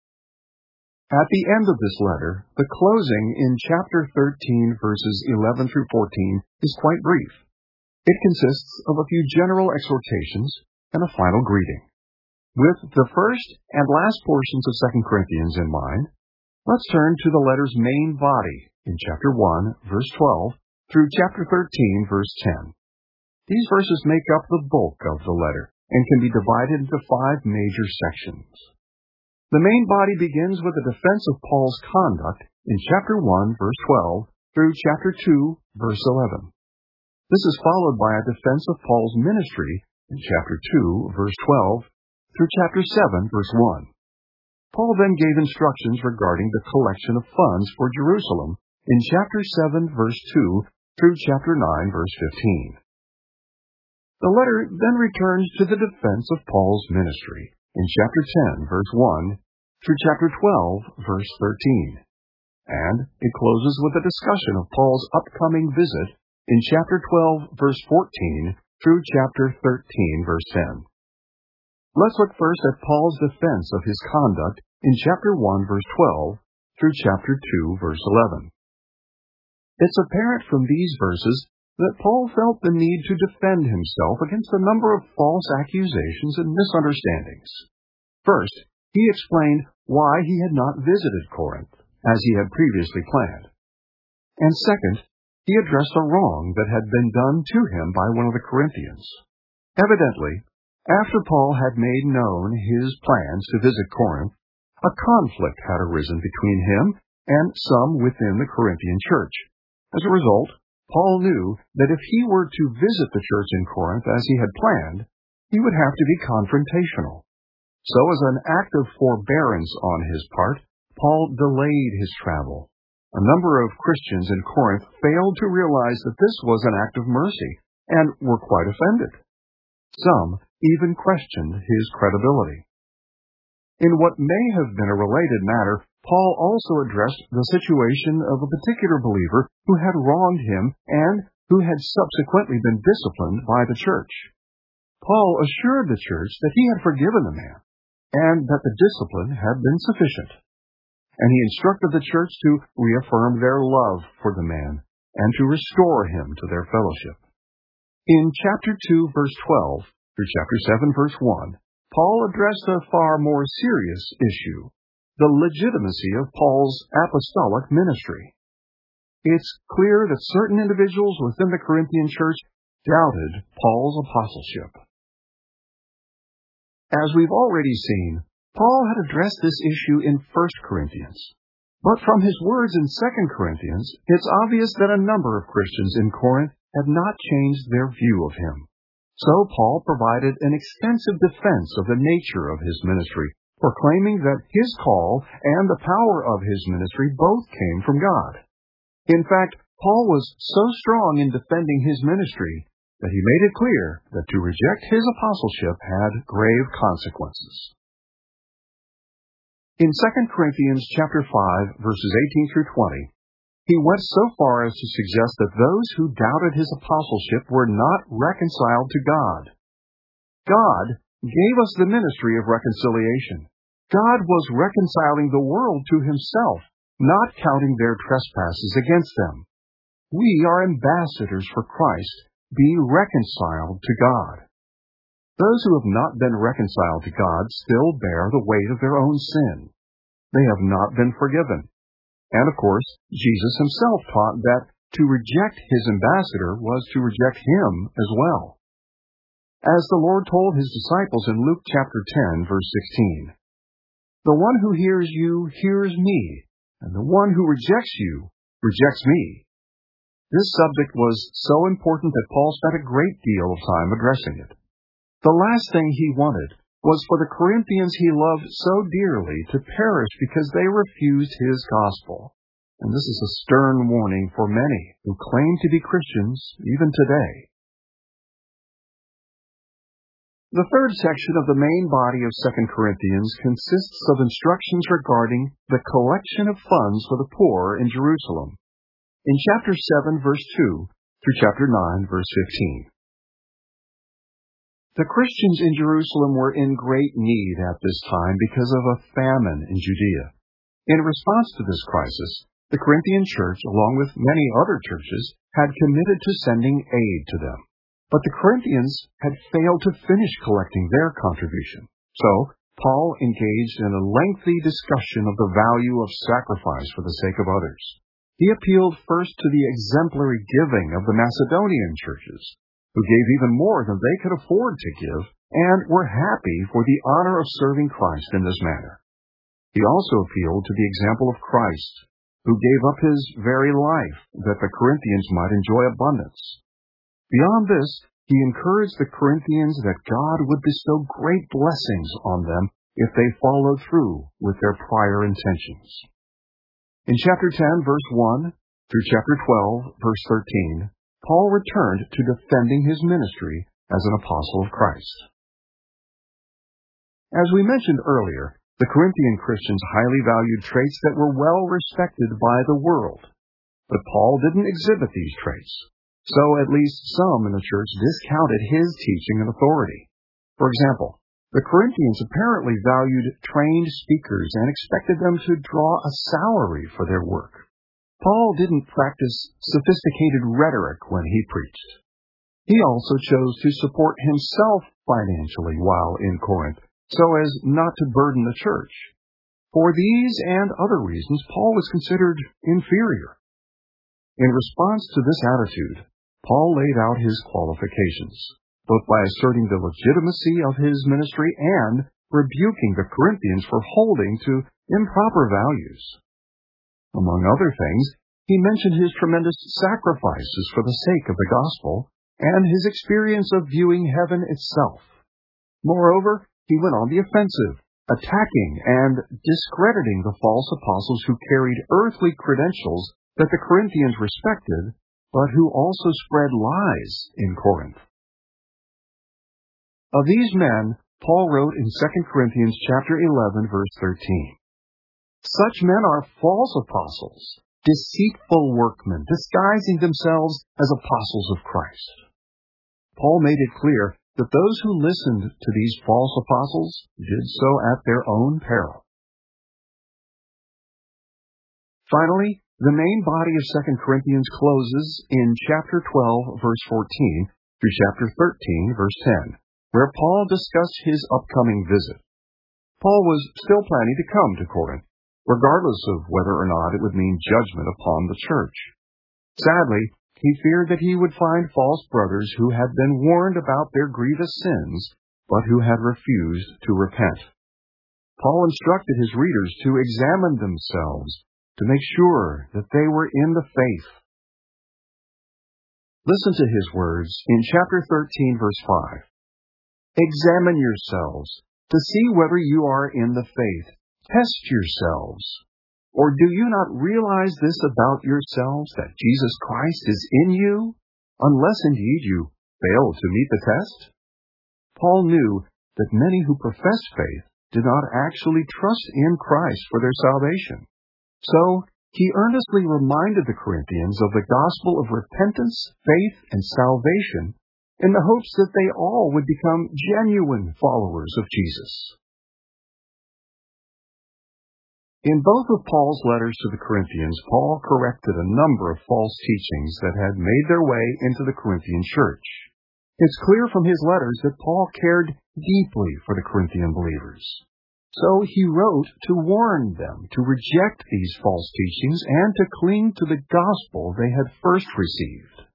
At the end of this letter, the closing in chapter thirteen, verses eleven through fourteen, is quite brief. It consists of a few general exhortations and a final greeting. With the first and last portions of Second Corinthians in mind, let's turn to the letter's main body in chapter one, verse twelve, through chapter thirteen, verse ten. These verses make up the bulk of the letter and can be divided into five major sections. The main body begins with a defense of Paul's conduct in chapter one, verse twelve, through chapter two, verse eleven. This is followed by a defense of Paul's ministry in chapter two, verse twelve, through chapter seven, verse one. Paul then gave instructions regarding the collection of funds for Jerusalem in chapter seven, verse two, through chapter nine, verse fifteen. The letter then returns to the defense of Paul's ministry in chapter ten, verse one, through chapter twelve, verse thirteen. And it closes with a discussion of Paul's upcoming visit in chapter twelve, verse fourteen, through chapter thirteen, verse ten. Let's look first at Paul's defense of his conduct in chapter one, verse twelve, through chapter two, verse eleven. It's apparent from these verses that Paul felt the need to defend himself against a number of false accusations and misunderstandings. First, he explained why he had not visited Corinth, as he had previously planned. And second, he addressed a wrong that had been done to him by one of the Corinthians. Evidently, after Paul had made known his plans to visit Corinth, a conflict had arisen between him and some within the Corinthian church. As a result, Paul knew that if he were to visit the church in Corinth as he had planned, he would have to be confrontational. So as an act of forbearance on his part, Paul delayed his travel. A number of Christians in Corinth failed to realize that this was an act of mercy and were quite offended. Some even questioned his credibility. In what may have been a related matter, Paul also addressed the situation of a particular believer who had wronged him and who had subsequently been disciplined by the church. Paul assured the church that he had forgiven the man and that the discipline had been sufficient. And he instructed the church to reaffirm their love for the man and to restore him to their fellowship. In chapter two, verse twelve, through chapter seven, verse one, Paul addressed a far more serious issue, the legitimacy of Paul's apostolic ministry. It's clear that certain individuals within the Corinthian church doubted Paul's apostleship. As we've already seen, Paul had addressed this issue in First Corinthians. But from his words in Second Corinthians, it's obvious that a number of Christians in Corinth had not changed their view of him. So Paul provided an extensive defense of the nature of his ministry, proclaiming that his call and the power of his ministry both came from God. In fact, Paul was so strong in defending his ministry that he made it clear that to reject his apostleship had grave consequences. In Second Corinthians chapter five, verses eighteen through twenty, he went so far as to suggest that those who doubted his apostleship were not reconciled to God. God gave us the ministry of reconciliation. God was reconciling the world to himself, not counting their trespasses against them. We are ambassadors for Christ. Be reconciled to God. Those who have not been reconciled to God still bear the weight of their own sin. They have not been forgiven. And of course, Jesus himself taught that to reject his ambassador was to reject him as well. As the Lord told his disciples in Luke chapter ten, verse sixteen, "The one who hears you hears me, and the one who rejects you rejects me." This subject was so important that Paul spent a great deal of time addressing it. The last thing he wanted was for the Corinthians he loved so dearly to perish because they refused his gospel. And this is a stern warning for many who claim to be Christians even today. The third section of the main body of Second Corinthians consists of instructions regarding the collection of funds for the poor in Jerusalem. In chapter seven, verse two, through chapter nine, verse fifteen. The Christians in Jerusalem were in great need at this time because of a famine in Judea. In response to this crisis, the Corinthian church, along with many other churches, had committed to sending aid to them. But the Corinthians had failed to finish collecting their contribution. So, Paul engaged in a lengthy discussion of the value of sacrifice for the sake of others. He appealed first to the exemplary giving of the Macedonian churches, who gave even more than they could afford to give, and were happy for the honor of serving Christ in this manner. He also appealed to the example of Christ, who gave up his very life that the Corinthians might enjoy abundance. Beyond this, he encouraged the Corinthians that God would bestow great blessings on them if they followed through with their prior intentions. In chapter ten, verse one, through chapter twelve, verse thirteen, Paul returned to defending his ministry as an apostle of Christ. As we mentioned earlier, the Corinthian Christians highly valued traits that were well respected by the world. But Paul didn't exhibit these traits, so at least some in the church discounted his teaching and authority. For example, the Corinthians apparently valued trained speakers and expected them to draw a salary for their work. Paul didn't practice sophisticated rhetoric when he preached. He also chose to support himself financially while in Corinth, so as not to burden the church. For these and other reasons, Paul was considered inferior. In response to this attitude, Paul laid out his qualifications, both by asserting the legitimacy of his ministry and rebuking the Corinthians for holding to improper values. Among other things, he mentioned his tremendous sacrifices for the sake of the gospel and his experience of viewing heaven itself. Moreover, he went on the offensive, attacking and discrediting the false apostles who carried earthly credentials that the Corinthians respected, but who also spread lies in Corinth. Of these men, Paul wrote in Second Corinthians chapter eleven, verse thirteen, "Such men are false apostles, deceitful workmen, disguising themselves as apostles of Christ." Paul made it clear that those who listened to these false apostles did so at their own peril. Finally, the main body of Second Corinthians closes in chapter twelve, verse fourteen, through chapter thirteen, verse ten, where Paul discussed his upcoming visit. Paul was still planning to come to Corinth, regardless of whether or not it would mean judgment upon the church. Sadly, He feared that he would find false brothers who had been warned about their grievous sins, but who had refused to repent. Paul instructed his readers to examine themselves to make sure that they were in the faith. Listen to his words in chapter thirteen, verse five. Examine yourselves to see whether you are in the faith. Test yourselves. Or do you not realize this about yourselves, that Jesus Christ is in you, unless indeed you fail to meet the test? Paul knew that many who professed faith did not actually trust in Christ for their salvation. So, he earnestly reminded the Corinthians of the gospel of repentance, faith, and salvation in the hopes that they all would become genuine followers of Jesus. In both of Paul's letters to the Corinthians, Paul corrected a number of false teachings that had made their way into the Corinthian church. It's clear from his letters that Paul cared deeply for the Corinthian believers. So he wrote to warn them to reject these false teachings and to cling to the gospel they had first received.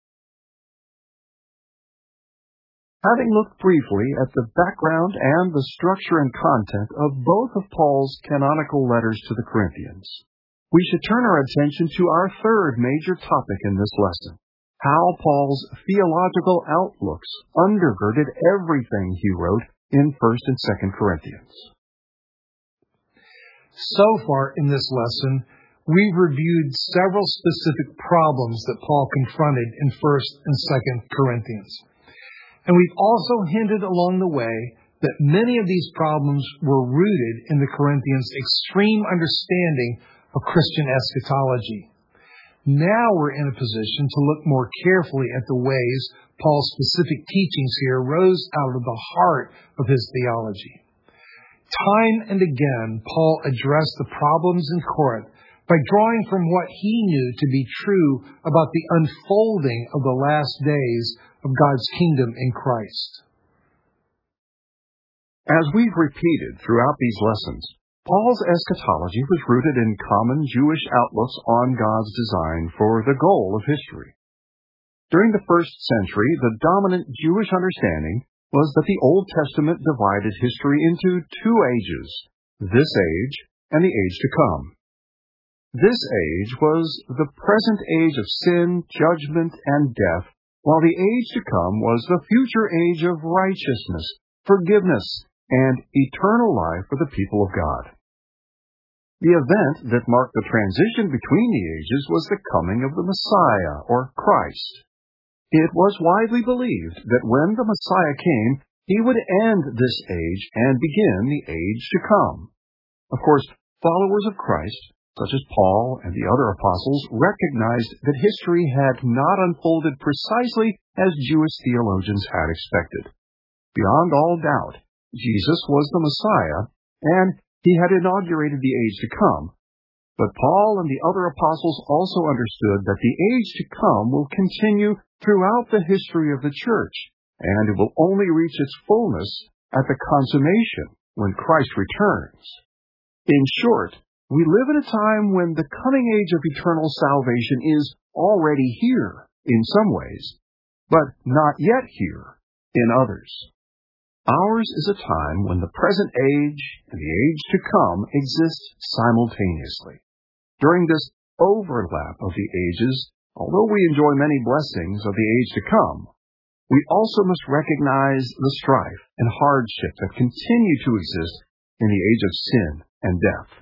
Having looked briefly at the background and the structure and content of both of Paul's canonical letters to the Corinthians, we should turn our attention to our third major topic in this lesson: how Paul's theological outlooks undergirded everything he wrote in First and Second Corinthians. So far in this lesson, we've reviewed several specific problems that Paul confronted in First and Second Corinthians. And we've also hinted along the way that many of these problems were rooted in the Corinthians' extreme understanding of Christian eschatology. Now we're in a position to look more carefully at the ways Paul's specific teachings here rose out of the heart of his theology. Time and again, Paul addressed the problems in Corinth by drawing from what he knew to be true about the unfolding of the last days of God's kingdom in Christ. As we've repeated throughout these lessons, Paul's eschatology was rooted in common Jewish outlooks on God's design for the goal of history. During the first century, the dominant Jewish understanding was that the Old Testament divided history into two ages, this age and the age to come. This age was the present age of sin, judgment, and death, while the age to come was the future age of righteousness, forgiveness, and eternal life for the people of God. The event that marked the transition between the ages was the coming of the Messiah, or Christ. It was widely believed that when the Messiah came, he would end this age and begin the age to come. Of course, followers of Christ, such as Paul and the other apostles, recognized that history had not unfolded precisely as Jewish theologians had expected. Beyond all doubt, Jesus was the Messiah, and he had inaugurated the age to come. But Paul and the other apostles also understood that the age to come will continue throughout the history of the church, and it will only reach its fullness at the consummation when Christ returns. In short, we live in a time when the coming age of eternal salvation is already here in some ways, but not yet here in others. Ours is a time when the present age and the age to come exist simultaneously. During this overlap of the ages, although we enjoy many blessings of the age to come, we also must recognize the strife and hardship that continue to exist in the age of sin and death.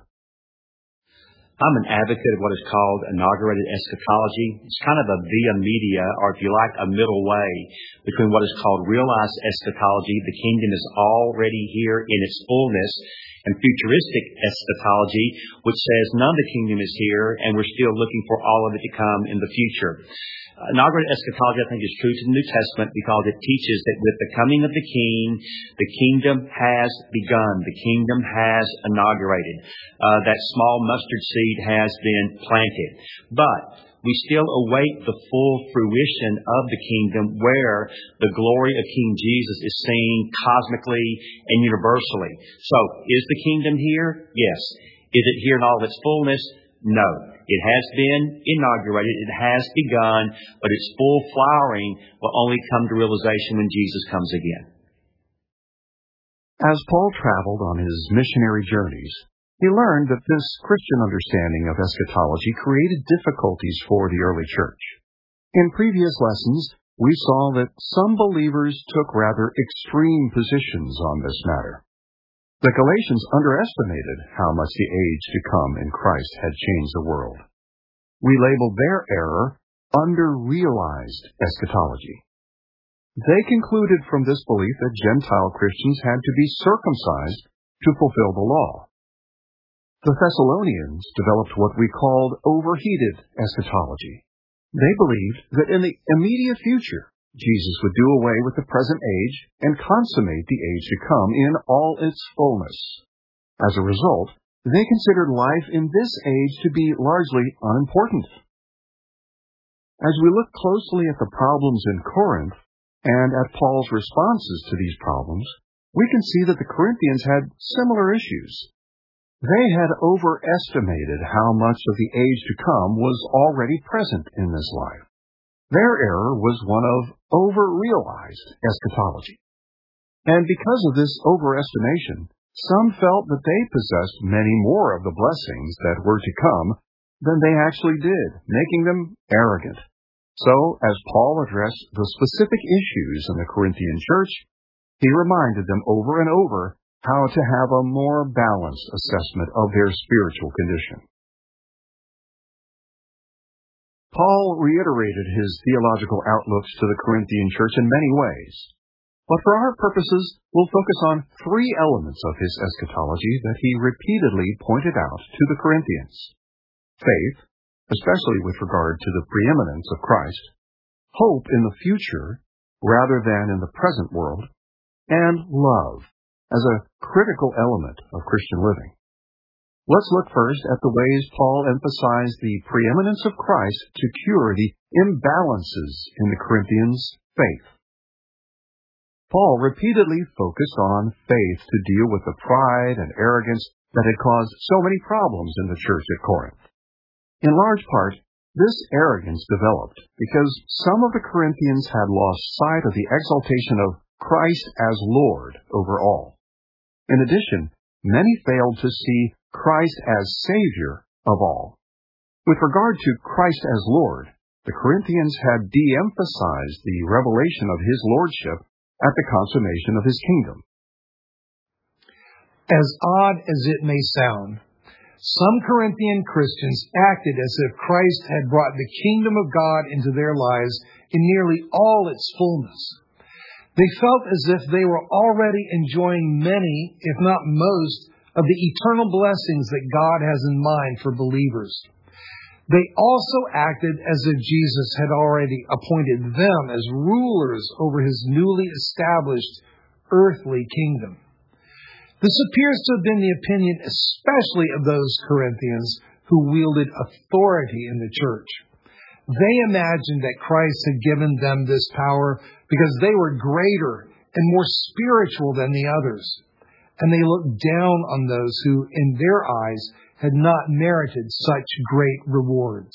I'm an advocate of what is called inaugurated eschatology. It's kind of a via media, or if you like, a middle way between what is called realized eschatology, the kingdom is already here in its fullness, and futuristic eschatology, which says none of the kingdom is here, and we're still looking for all of it to come in the future. Uh, inaugurated eschatology, I think, is true to the New Testament because it teaches that with the coming of the King, the kingdom has begun. The kingdom has inaugurated. Uh, that small mustard seed has been planted. But we still await the full fruition of the kingdom where the glory of King Jesus is seen cosmically and universally. So, is the kingdom here? Yes. Is it here in all of its fullness? No. It has been inaugurated, it has begun, but its full flowering will only come to realization when Jesus comes again. As Paul traveled on his missionary journeys, he learned that this Christian understanding of eschatology created difficulties for the early church. In previous lessons, we saw that some believers took rather extreme positions on this matter. The Galatians underestimated how much the age to come in Christ had changed the world. We labeled their error under-realized eschatology. They concluded from this belief that Gentile Christians had to be circumcised to fulfill the law. The Thessalonians developed what we called overheated eschatology. They believed that in the immediate future, Jesus would do away with the present age and consummate the age to come in all its fullness. As a result, they considered life in this age to be largely unimportant. As we look closely at the problems in Corinth and at Paul's responses to these problems, we can see that the Corinthians had similar issues. They had overestimated how much of the age to come was already present in this life. Their error was one of over-realized eschatology. And because of this overestimation, some felt that they possessed many more of the blessings that were to come than they actually did, making them arrogant. So, as Paul addressed the specific issues in the Corinthian church, he reminded them over and over how to have a more balanced assessment of their spiritual condition. Paul reiterated his theological outlooks to the Corinthian church in many ways. But for our purposes, we'll focus on three elements of his eschatology that he repeatedly pointed out to the Corinthians. Faith, especially with regard to the preeminence of Christ. Hope in the future, rather than in the present world. And love, as a critical element of Christian living. Let's look first at the ways Paul emphasized the preeminence of Christ to cure the imbalances in the Corinthians' faith. Paul repeatedly focused on faith to deal with the pride and arrogance that had caused so many problems in the church at Corinth. In large part, this arrogance developed because some of the Corinthians had lost sight of the exaltation of Christ as Lord over all. In addition, many failed to see Christ as Savior of all. With regard to Christ as Lord, the Corinthians had de-emphasized the revelation of His Lordship at the consummation of His kingdom. As odd as it may sound, some Corinthian Christians acted as if Christ had brought the kingdom of God into their lives in nearly all its fullness. They felt as if they were already enjoying many, if not most, of the eternal blessings that God has in mind for believers. They also acted as if Jesus had already appointed them as rulers over His newly established earthly kingdom. This appears to have been the opinion especially of those Corinthians who wielded authority in the church. They imagined that Christ had given them this power because they were greater and more spiritual than the others, and they looked down on those who, in their eyes, had not merited such great rewards.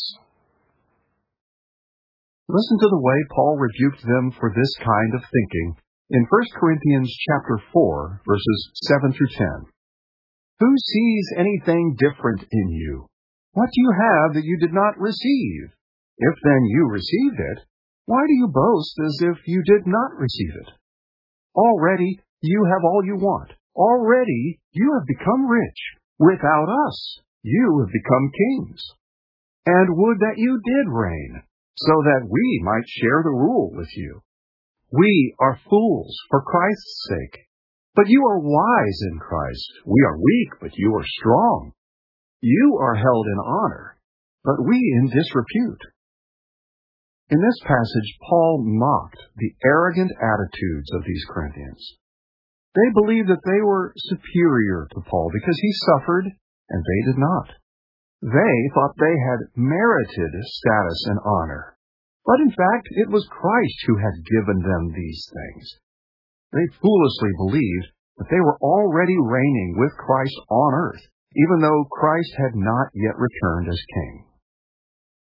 Listen to the way Paul rebuked them for this kind of thinking in First Corinthians chapter four, verses seven through ten. Who sees anything different in you? What do you have that you did not receive? If then you received it, why do you boast as if you did not receive it? Already you have all you want. Already you have become rich. Without us, you have become kings. And would that you did reign, so that we might share the rule with you. We are fools for Christ's sake, but you are wise in Christ. We are weak, but you are strong. You are held in honor, but we in disrepute. In this passage, Paul mocked the arrogant attitudes of these Corinthians. They believed that they were superior to Paul because he suffered and they did not. They thought they had merited status and honor. But in fact, it was Christ who had given them these things. They foolishly believed that they were already reigning with Christ on earth, even though Christ had not yet returned as king.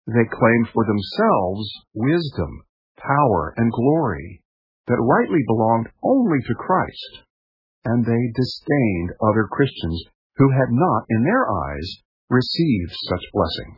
They claimed for themselves wisdom, power, and glory that rightly belonged only to Christ, and they disdained other Christians who had not, in their eyes, received such blessings.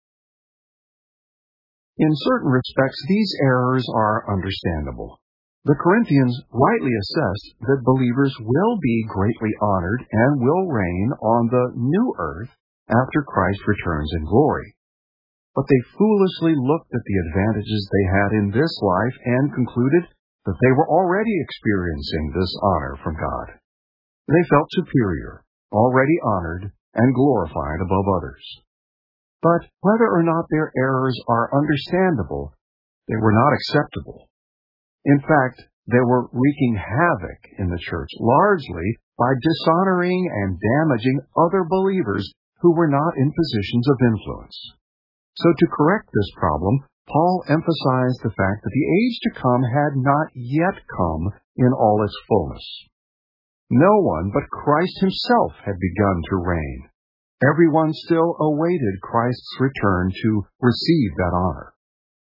In certain respects, these errors are understandable. The Corinthians rightly assessed that believers will be greatly honored and will reign on the new earth after Christ returns in glory. But they foolishly looked at the advantages they had in this life and concluded that they were already experiencing this honor from God. They felt superior, already honored, and glorified above others. But whether or not their errors are understandable, they were not acceptable. In fact, they were wreaking havoc in the church, largely by dishonoring and damaging other believers who were not in positions of influence. So to correct this problem, Paul emphasized the fact that the age to come had not yet come in all its fullness. No one but Christ himself had begun to reign. Everyone still awaited Christ's return to receive that honor.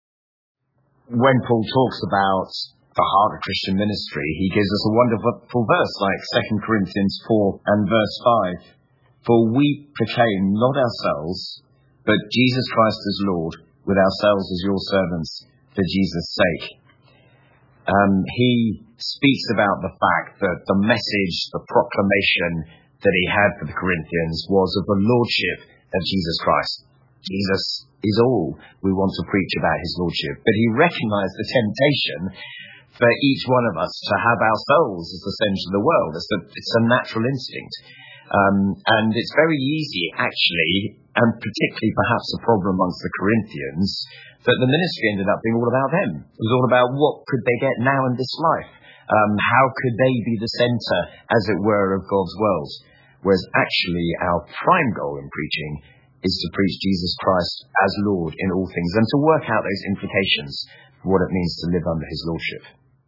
When Paul talks about the heart of Christian ministry, he gives us a wonderful verse like Second Corinthians four and verse five. For we proclaim not ourselves, but Jesus Christ as Lord, with ourselves as your servants, for Jesus' sake. Um, he speaks about the fact that the message, the proclamation that he had for the Corinthians was of the lordship of Jesus Christ. Jesus is all we want to preach about his lordship. But he recognized the temptation for each one of us to have ourselves as the center of the world. It's a, it's a natural instinct. Um, and it's very easy, actually, and particularly perhaps a problem amongst the Corinthians, that the ministry ended up being all about them. It was all about what could they get now in this life. Um, how could they be the center, as it were, of God's world? Whereas actually our prime goal in preaching is to preach Jesus Christ as Lord in all things and to work out those implications for what it means to live under his lordship.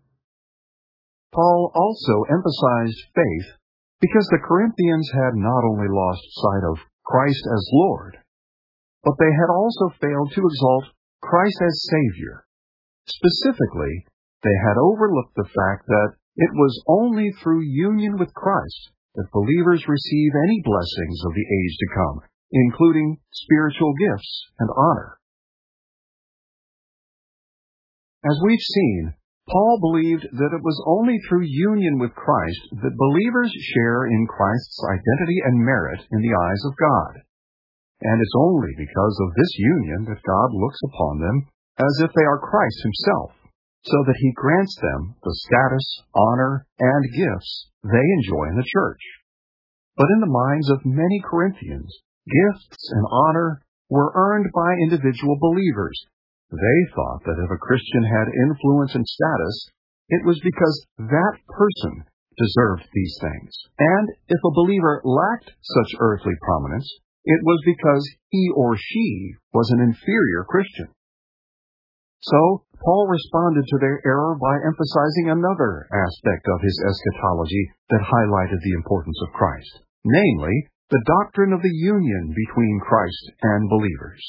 Paul also emphasized faith because the Corinthians had not only lost sight of Christ as Lord, but they had also failed to exalt Christ as Savior. Specifically, they had overlooked the fact that it was only through union with Christ that believers receive any blessings of the age to come, including spiritual gifts and honor. As we've seen, Paul believed that it was only through union with Christ that believers share in Christ's identity and merit in the eyes of God. And it's only because of this union that God looks upon them as if they are Christ himself, so that he grants them the status, honor, and gifts they enjoy in the church. But in the minds of many Corinthians, gifts and honor were earned by individual believers. They thought that if a Christian had influence and status, it was because that person deserved these things. And if a believer lacked such earthly prominence, it was because he or she was an inferior Christian. So, Paul responded to their error by emphasizing another aspect of his eschatology that highlighted the importance of Christ, namely, the doctrine of the union between Christ and believers.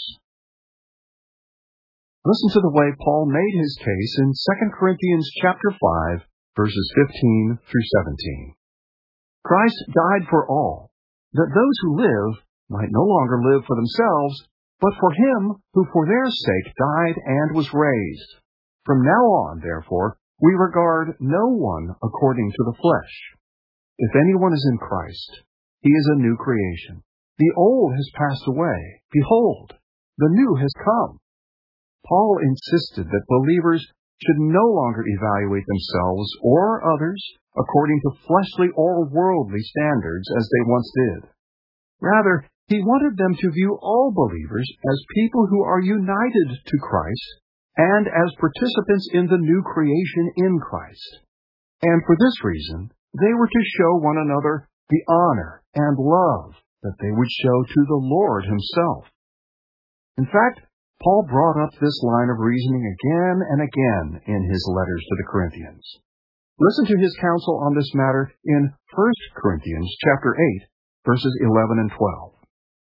Listen to the way Paul made his case in Second Corinthians chapter five, verses fifteen through seventeen. Christ died for all, that those who live might no longer live for themselves, but for him who for their sake died and was raised. From now on, therefore, we regard no one according to the flesh. If anyone is in Christ, he is a new creation. The old has passed away. Behold, the new has come. Paul insisted that believers should no longer evaluate themselves or others according to fleshly or worldly standards as they once did. Rather, he wanted them to view all believers as people who are united to Christ and as participants in the new creation in Christ. And for this reason, they were to show one another the honor and love that they would show to the Lord himself. In fact, Paul brought up this line of reasoning again and again in his letters to the Corinthians. Listen to his counsel on this matter in First Corinthians chapter eight, verses eleven and twelve.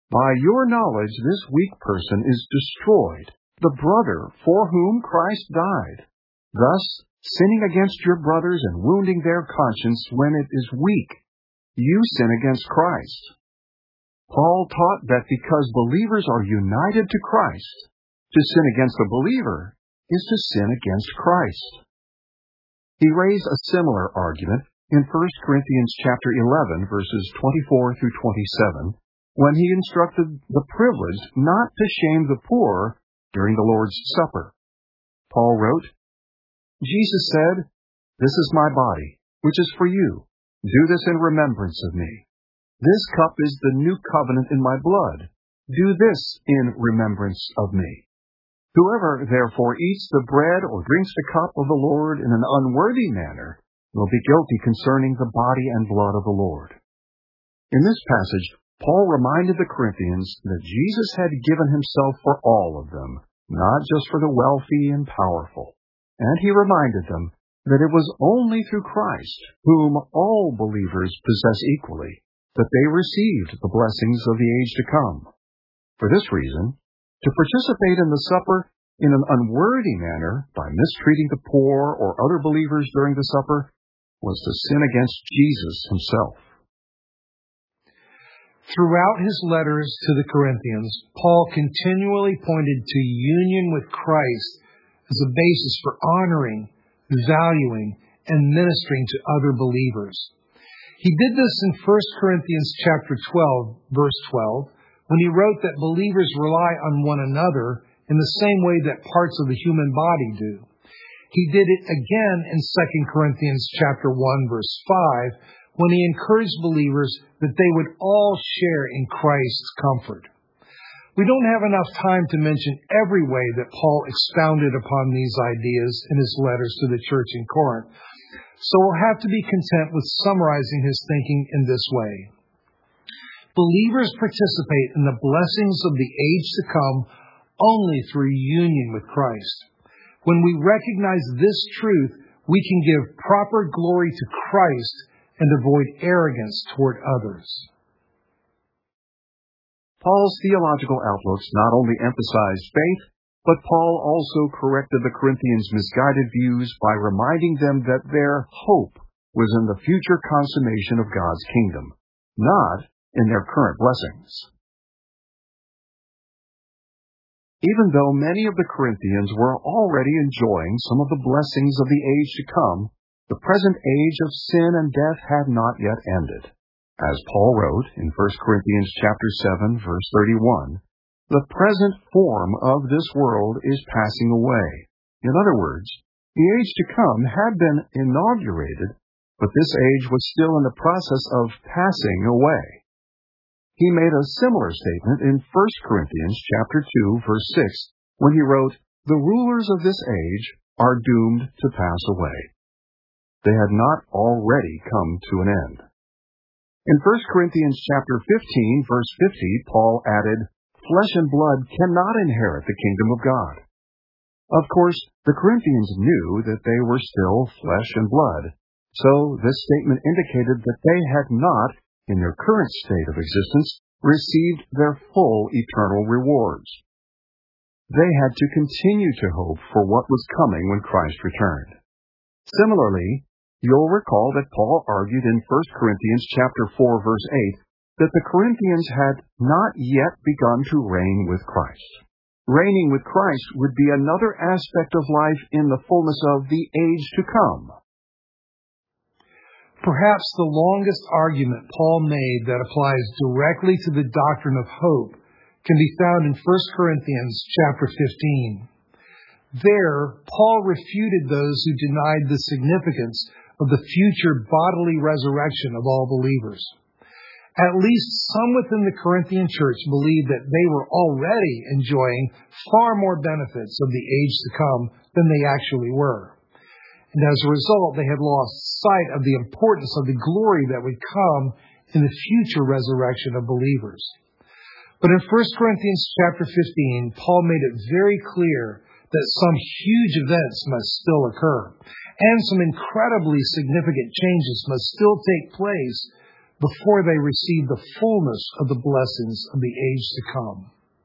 By your knowledge, this weak person is destroyed, the brother for whom Christ died. Thus, sinning against your brothers and wounding their conscience when it is weak, you sin against Christ. Paul taught that because believers are united to Christ, to sin against a believer is to sin against Christ. He raised a similar argument in First Corinthians chapter eleven, verses twenty-four through twenty-seven, when he instructed the privileged not to shame the poor during the Lord's Supper. Paul wrote, Jesus said, "This is my body, which is for you. Do this in remembrance of me. This cup is the new covenant in my blood. Do this in remembrance of me. Whoever therefore eats the bread or drinks the cup of the Lord in an unworthy manner will be guilty concerning the body and blood of the Lord." In this passage, Paul reminded the Corinthians that Jesus had given himself for all of them, not just for the wealthy and powerful. And he reminded them that it was only through Christ, whom all believers possess equally, that they received the blessings of the age to come. For this reason, to participate in the supper in an unworthy manner by mistreating the poor or other believers during the supper was to sin against Jesus himself. Throughout his letters to the Corinthians, Paul continually pointed to union with Christ as a basis for honoring, valuing, and ministering to other believers. He did this in First Corinthians chapter twelve, verse twelve, when he wrote that believers rely on one another in the same way that parts of the human body do. He did it again in Second Corinthians chapter one, verse five, when he encouraged believers that they would all share in Christ's comfort. We don't have enough time to mention every way that Paul expounded upon these ideas in his letters to the church in Corinth, so we'll have to be content with summarizing his thinking in this way. Believers participate in the blessings of the age to come only through union with Christ. When we recognize this truth, we can give proper glory to Christ and avoid arrogance toward others. Paul's theological outlooks not only emphasized faith, but Paul also corrected the Corinthians' misguided views by reminding them that their hope was in the future consummation of God's kingdom, not in their current blessings. Even though many of the Corinthians were already enjoying some of the blessings of the age to come, the present age of sin and death had not yet ended. As Paul wrote in First Corinthians chapter seven, verse thirty-one, "The present form of this world is passing away." In other words, the age to come had been inaugurated, but this age was still in the process of passing away. He made a similar statement in First Corinthians chapter two, verse six, when he wrote, "The rulers of this age are doomed to pass away." They had not already come to an end. In First Corinthians chapter fifteen, verse fifty, Paul added, "Flesh and blood cannot inherit the kingdom of God." Of course, the Corinthians knew that they were still flesh and blood, so this statement indicated that they had not, in their current state of existence, received their full eternal rewards. They had to continue to hope for what was coming when Christ returned. Similarly, you'll recall that Paul argued in First Corinthians chapter four, verse eight, that the Corinthians had not yet begun to reign with Christ. Reigning with Christ would be another aspect of life in the fullness of the age to come. Perhaps the longest argument Paul made that applies directly to the doctrine of hope can be found in First Corinthians chapter fifteen. There, Paul refuted those who denied the significance of the future bodily resurrection of all believers. At least some within the Corinthian church believed that they were already enjoying far more benefits of the age to come than they actually were. And as a result, they had lost sight of the importance of the glory that would come in the future resurrection of believers. But in First Corinthians chapter fifteen, Paul made it very clear that some huge events must still occur, and some incredibly significant changes must still take place before they receive the fullness of the blessings of the age to come.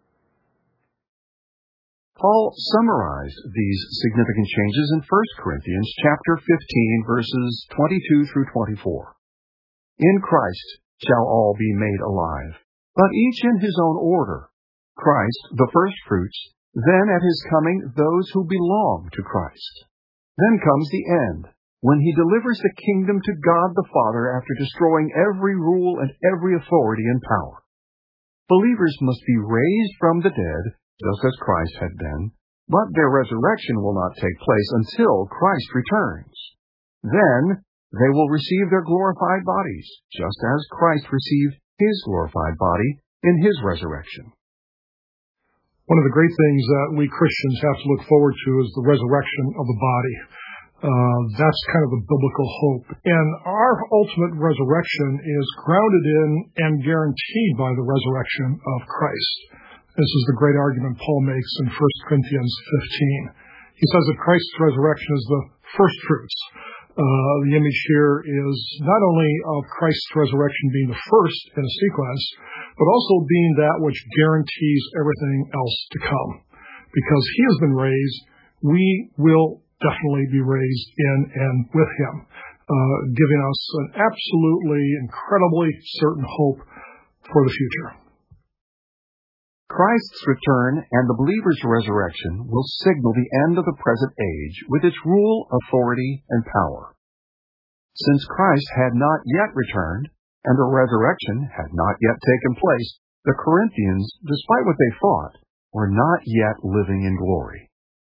Paul summarized these significant changes in First Corinthians chapter fifteen, verses twenty-two through twenty-four. In Christ shall all be made alive, but each in his own order. Christ the firstfruits, then at his coming those who belong to Christ. Then comes the end, when he delivers the kingdom to God the Father after destroying every rule and every authority and power. Believers must be raised from the dead, just as Christ had been, but their resurrection will not take place until Christ returns. Then they will receive their glorified bodies, just as Christ received his glorified body in his resurrection. One of the great things that we Christians have to look forward to is the resurrection of the body. Uh, that's kind of a biblical hope. And our ultimate resurrection is grounded in and guaranteed by the resurrection of Christ. This is the great argument Paul makes in First Corinthians fifteen. He says that Christ's resurrection is the first fruits. Uh, the image here is not only of Christ's resurrection being the first in a sequence, but also being that which guarantees everything else to come. Because he has been raised, we will definitely be raised in and with him, uh, giving us an absolutely incredibly certain hope for the future. Christ's return and the believer's resurrection will signal the end of the present age with its rule, authority, and power. Since Christ had not yet returned and the resurrection had not yet taken place, the Corinthians, despite what they thought, were not yet living in glory.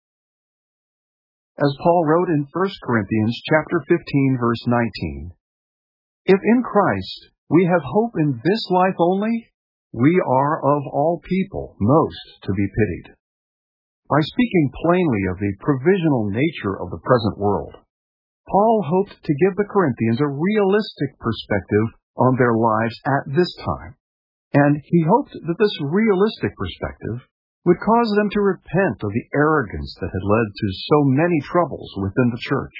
As Paul wrote in First Corinthians chapter fifteen, verse nineteen, "If in Christ we have hope in this life only, we are of all people most to be pitied." By speaking plainly of the provisional nature of the present world, Paul hoped to give the Corinthians a realistic perspective on their lives at this time, and he hoped that this realistic perspective would cause them to repent of the arrogance that had led to so many troubles within the church.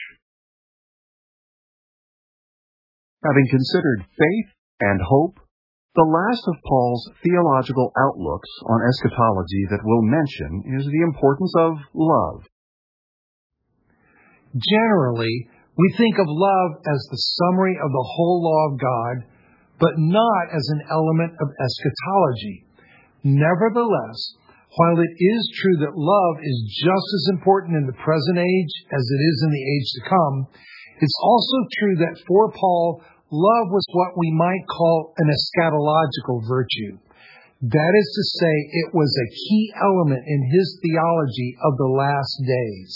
Having considered faith and hope, the last of Paul's theological outlooks on eschatology that we'll mention is the importance of love. Generally, we think of love as the summary of the whole law of God, but not as an element of eschatology. Nevertheless, while it is true that love is just as important in the present age as it is in the age to come, it's also true that for Paul, love was what we might call an eschatological virtue. That is to say, it was a key element in his theology of the last days.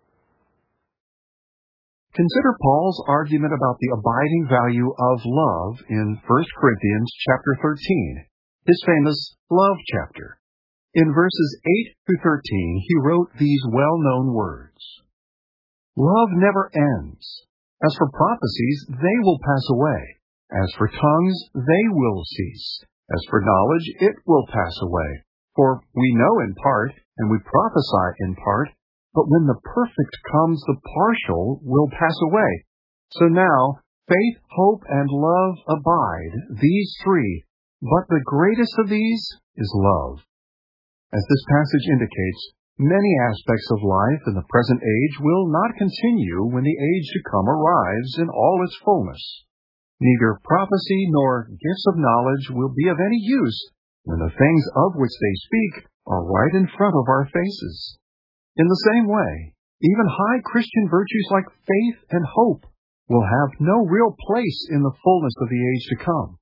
Consider Paul's argument about the abiding value of love in First Corinthians chapter thirteen, his famous love chapter. In verses eight through thirteen, he wrote these well-known words, "Love never ends. As for prophecies, they will pass away. As for tongues, they will cease. As for knowledge, it will pass away. For we know in part, and we prophesy in part, but when the perfect comes, the partial will pass away. So now, faith, hope, and love abide, these three, but the greatest of these is love." As this passage indicates, many aspects of life in the present age will not continue when the age to come arrives in all its fullness. Neither prophecy nor gifts of knowledge will be of any use when the things of which they speak are right in front of our faces. In the same way, even high Christian virtues like faith and hope will have no real place in the fullness of the age to come.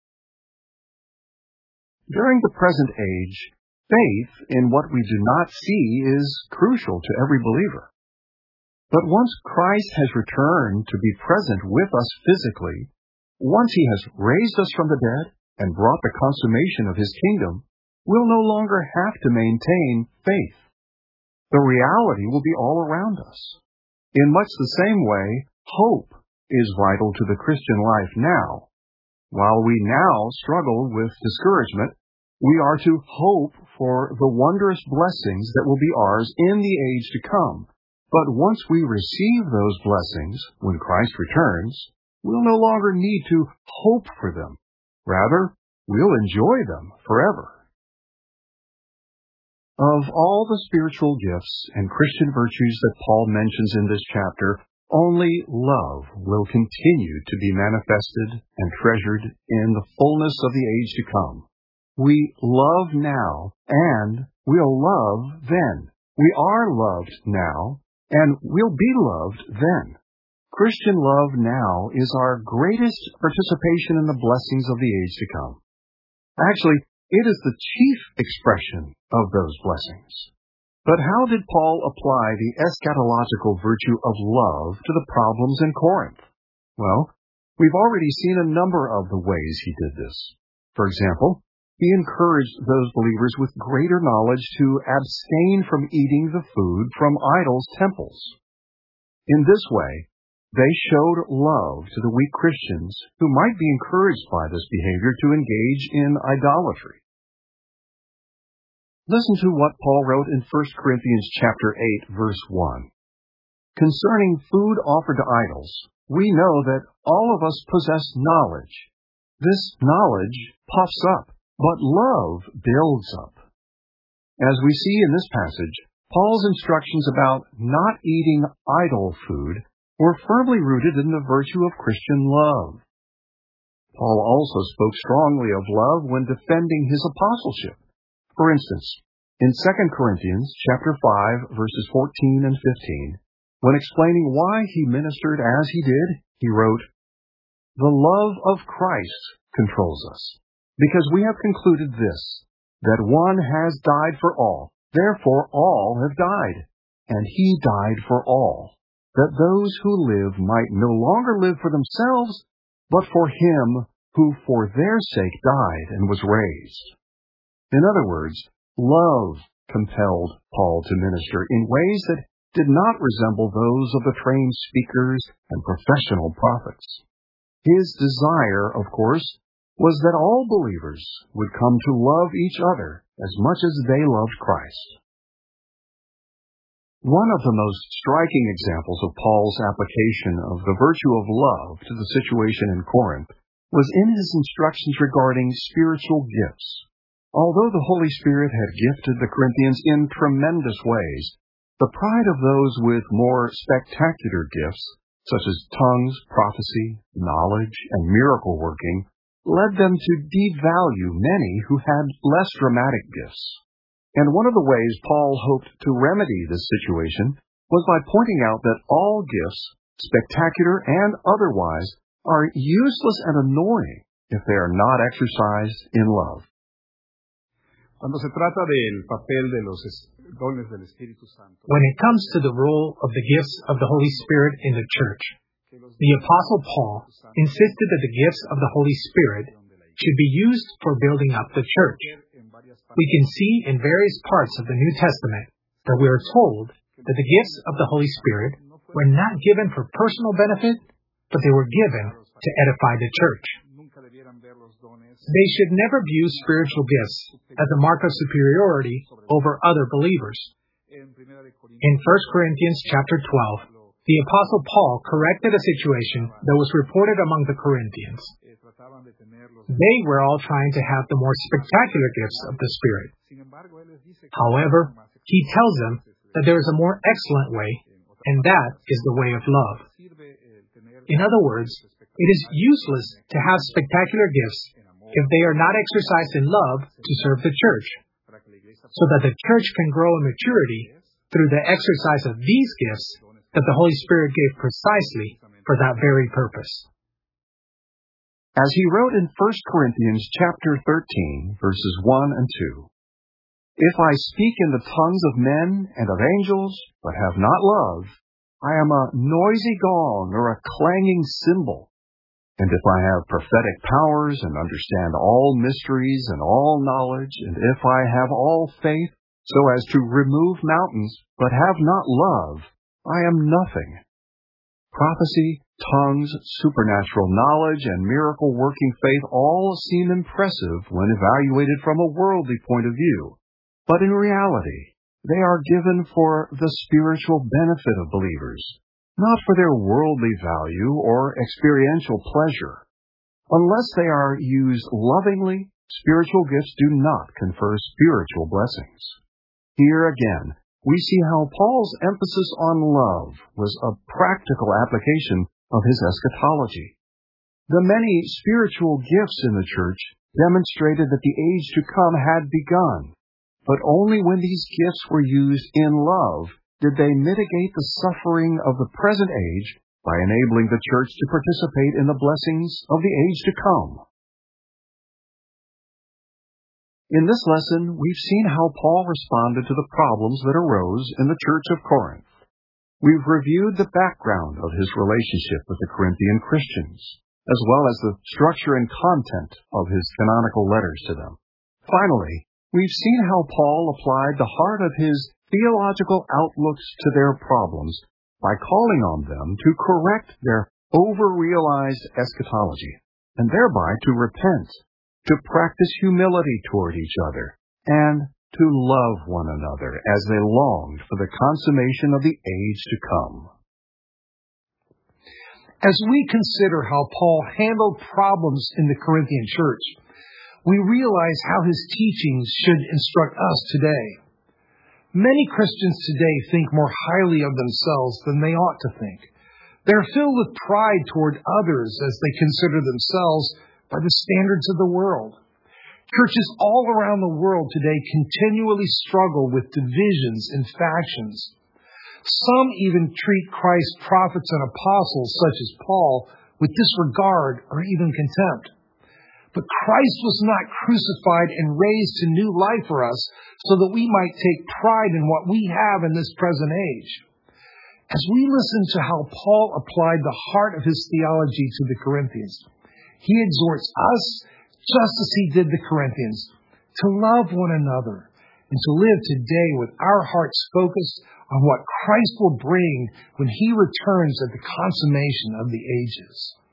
During the present age, faith in what we do not see is crucial to every believer. But once Christ has returned to be present with us physically, once he has raised us from the dead and brought the consummation of his kingdom, we'll no longer have to maintain faith. The reality will be all around us. In much the same way, hope is vital to the Christian life now. While we now struggle with discouragement, we are to hope for the wondrous blessings that will be ours in the age to come. But once we receive those blessings, when Christ returns, we'll no longer need to hope for them, Rather, we'll enjoy them forever. Of all the spiritual gifts and Christian virtues that Paul mentions in this chapter, only love will continue to be manifested and treasured in the fullness of the age to come. We love now, and we'll love then. We are loved now, and we'll be loved then. Christian love now is our greatest participation in the blessings of the age to come. Actually, it is the chief expression of those blessings. But how did Paul apply the eschatological virtue of love to the problems in Corinth? Well, we've already seen a number of the ways he did this. For example, he encouraged those believers with greater knowledge to abstain from eating the food from idols' temples. In this way, they showed love to the weak Christians who might be encouraged by this behavior to engage in idolatry. Listen to what Paul wrote in First Corinthians chapter eight, verse one. Concerning food offered to idols, we know that all of us possess knowledge. This knowledge puffs up, but love builds up. As we see in this passage, Paul's instructions about not eating idol food were firmly rooted in the virtue of Christian love. Paul also spoke strongly of love when defending his apostleship. For instance, in Second Corinthians chapter five, verses fourteen and fifteen, when explaining why he ministered as he did, he wrote, "The love of Christ controls us, because we have concluded this, that one has died for all, therefore all have died, and he died for all, that those who live might no longer live for themselves, but for him who for their sake died and was raised." In other words, love compelled Paul to minister in ways that did not resemble those of the trained speakers and professional prophets. His desire, of course, was that all believers would come to love each other as much as they loved Christ. One of the most striking examples of Paul's application of the virtue of love to the situation in Corinth was in his instructions regarding spiritual gifts. Although the Holy Spirit had gifted the Corinthians in tremendous ways, the pride of those with more spectacular gifts, such as tongues, prophecy, knowledge, and miracle working, led them to devalue many who had less dramatic gifts. And one of the ways Paul hoped to remedy this situation was by pointing out that all gifts, spectacular and otherwise, are useless and annoying if they are not exercised in love. Cuando se trata del papel de los dones del Espíritu Santo, when it comes to the role of the gifts of the Holy Spirit in the church, the Apostle Paul insisted that the gifts of the Holy Spirit should be used for building up the church. We can see in various parts of the New Testament that we are told that the gifts of the Holy Spirit were not given for personal benefit, but they were given to edify the church. They should never view spiritual gifts as a mark of superiority over other believers. In First Corinthians chapter twelve, the Apostle Paul corrected a situation that was reported among the Corinthians. They were all trying to have the more spectacular gifts of the Spirit. However, he tells them that there is a more excellent way, and that is the way of love. In other words, it is useless to have spectacular gifts if they are not exercised in love to serve the church, so that the church can grow in maturity through the exercise of these gifts that the Holy Spirit gave precisely for that very purpose. As he wrote in First Corinthians chapter thirteen, verses one and two, "If I speak in the tongues of men and of angels, but have not love, I am a noisy gong or a clanging cymbal. And if I have prophetic powers and understand all mysteries and all knowledge, and if I have all faith so as to remove mountains, but have not love, I am nothing." Prophecy, tongues, supernatural knowledge, and miracle-working faith all seem impressive when evaluated from a worldly point of view. But in reality, they are given for the spiritual benefit of believers, not for their worldly value or experiential pleasure. Unless they are used lovingly, spiritual gifts do not confer spiritual blessings. Here again, we see how Paul's emphasis on love was a practical application of his eschatology. The many spiritual gifts in the church demonstrated that the age to come had begun, but only when these gifts were used in love did they mitigate the suffering of the present age by enabling the church to participate in the blessings of the age to come. In this lesson, we've seen how Paul responded to the problems that arose in the church of Corinth. We've reviewed the background of his relationship with the Corinthian Christians, as well as the structure and content of his canonical letters to them. Finally, we've seen how Paul applied the heart of his theological outlooks to their problems by calling on them to correct their over-realized eschatology, and thereby to repent, to practice humility toward each other, and to love one another as they longed for the consummation of the age to come. As we consider how Paul handled problems in the Corinthian church, we realize how his teachings should instruct us today. Many Christians today think more highly of themselves than they ought to think. They're filled with pride toward others as they consider themselves by the standards of the world. Churches all around the world today continually struggle with divisions and factions. Some even treat Christ's prophets and apostles, such as Paul, with disregard or even contempt. But Christ was not crucified and raised to new life for us so that we might take pride in what we have in this present age. As we listen to how Paul applied the heart of his theology to the Corinthians, he exhorts us, just as he did the Corinthians, to love one another and to live today with our hearts focused on what Christ will bring when he returns at the consummation of the ages.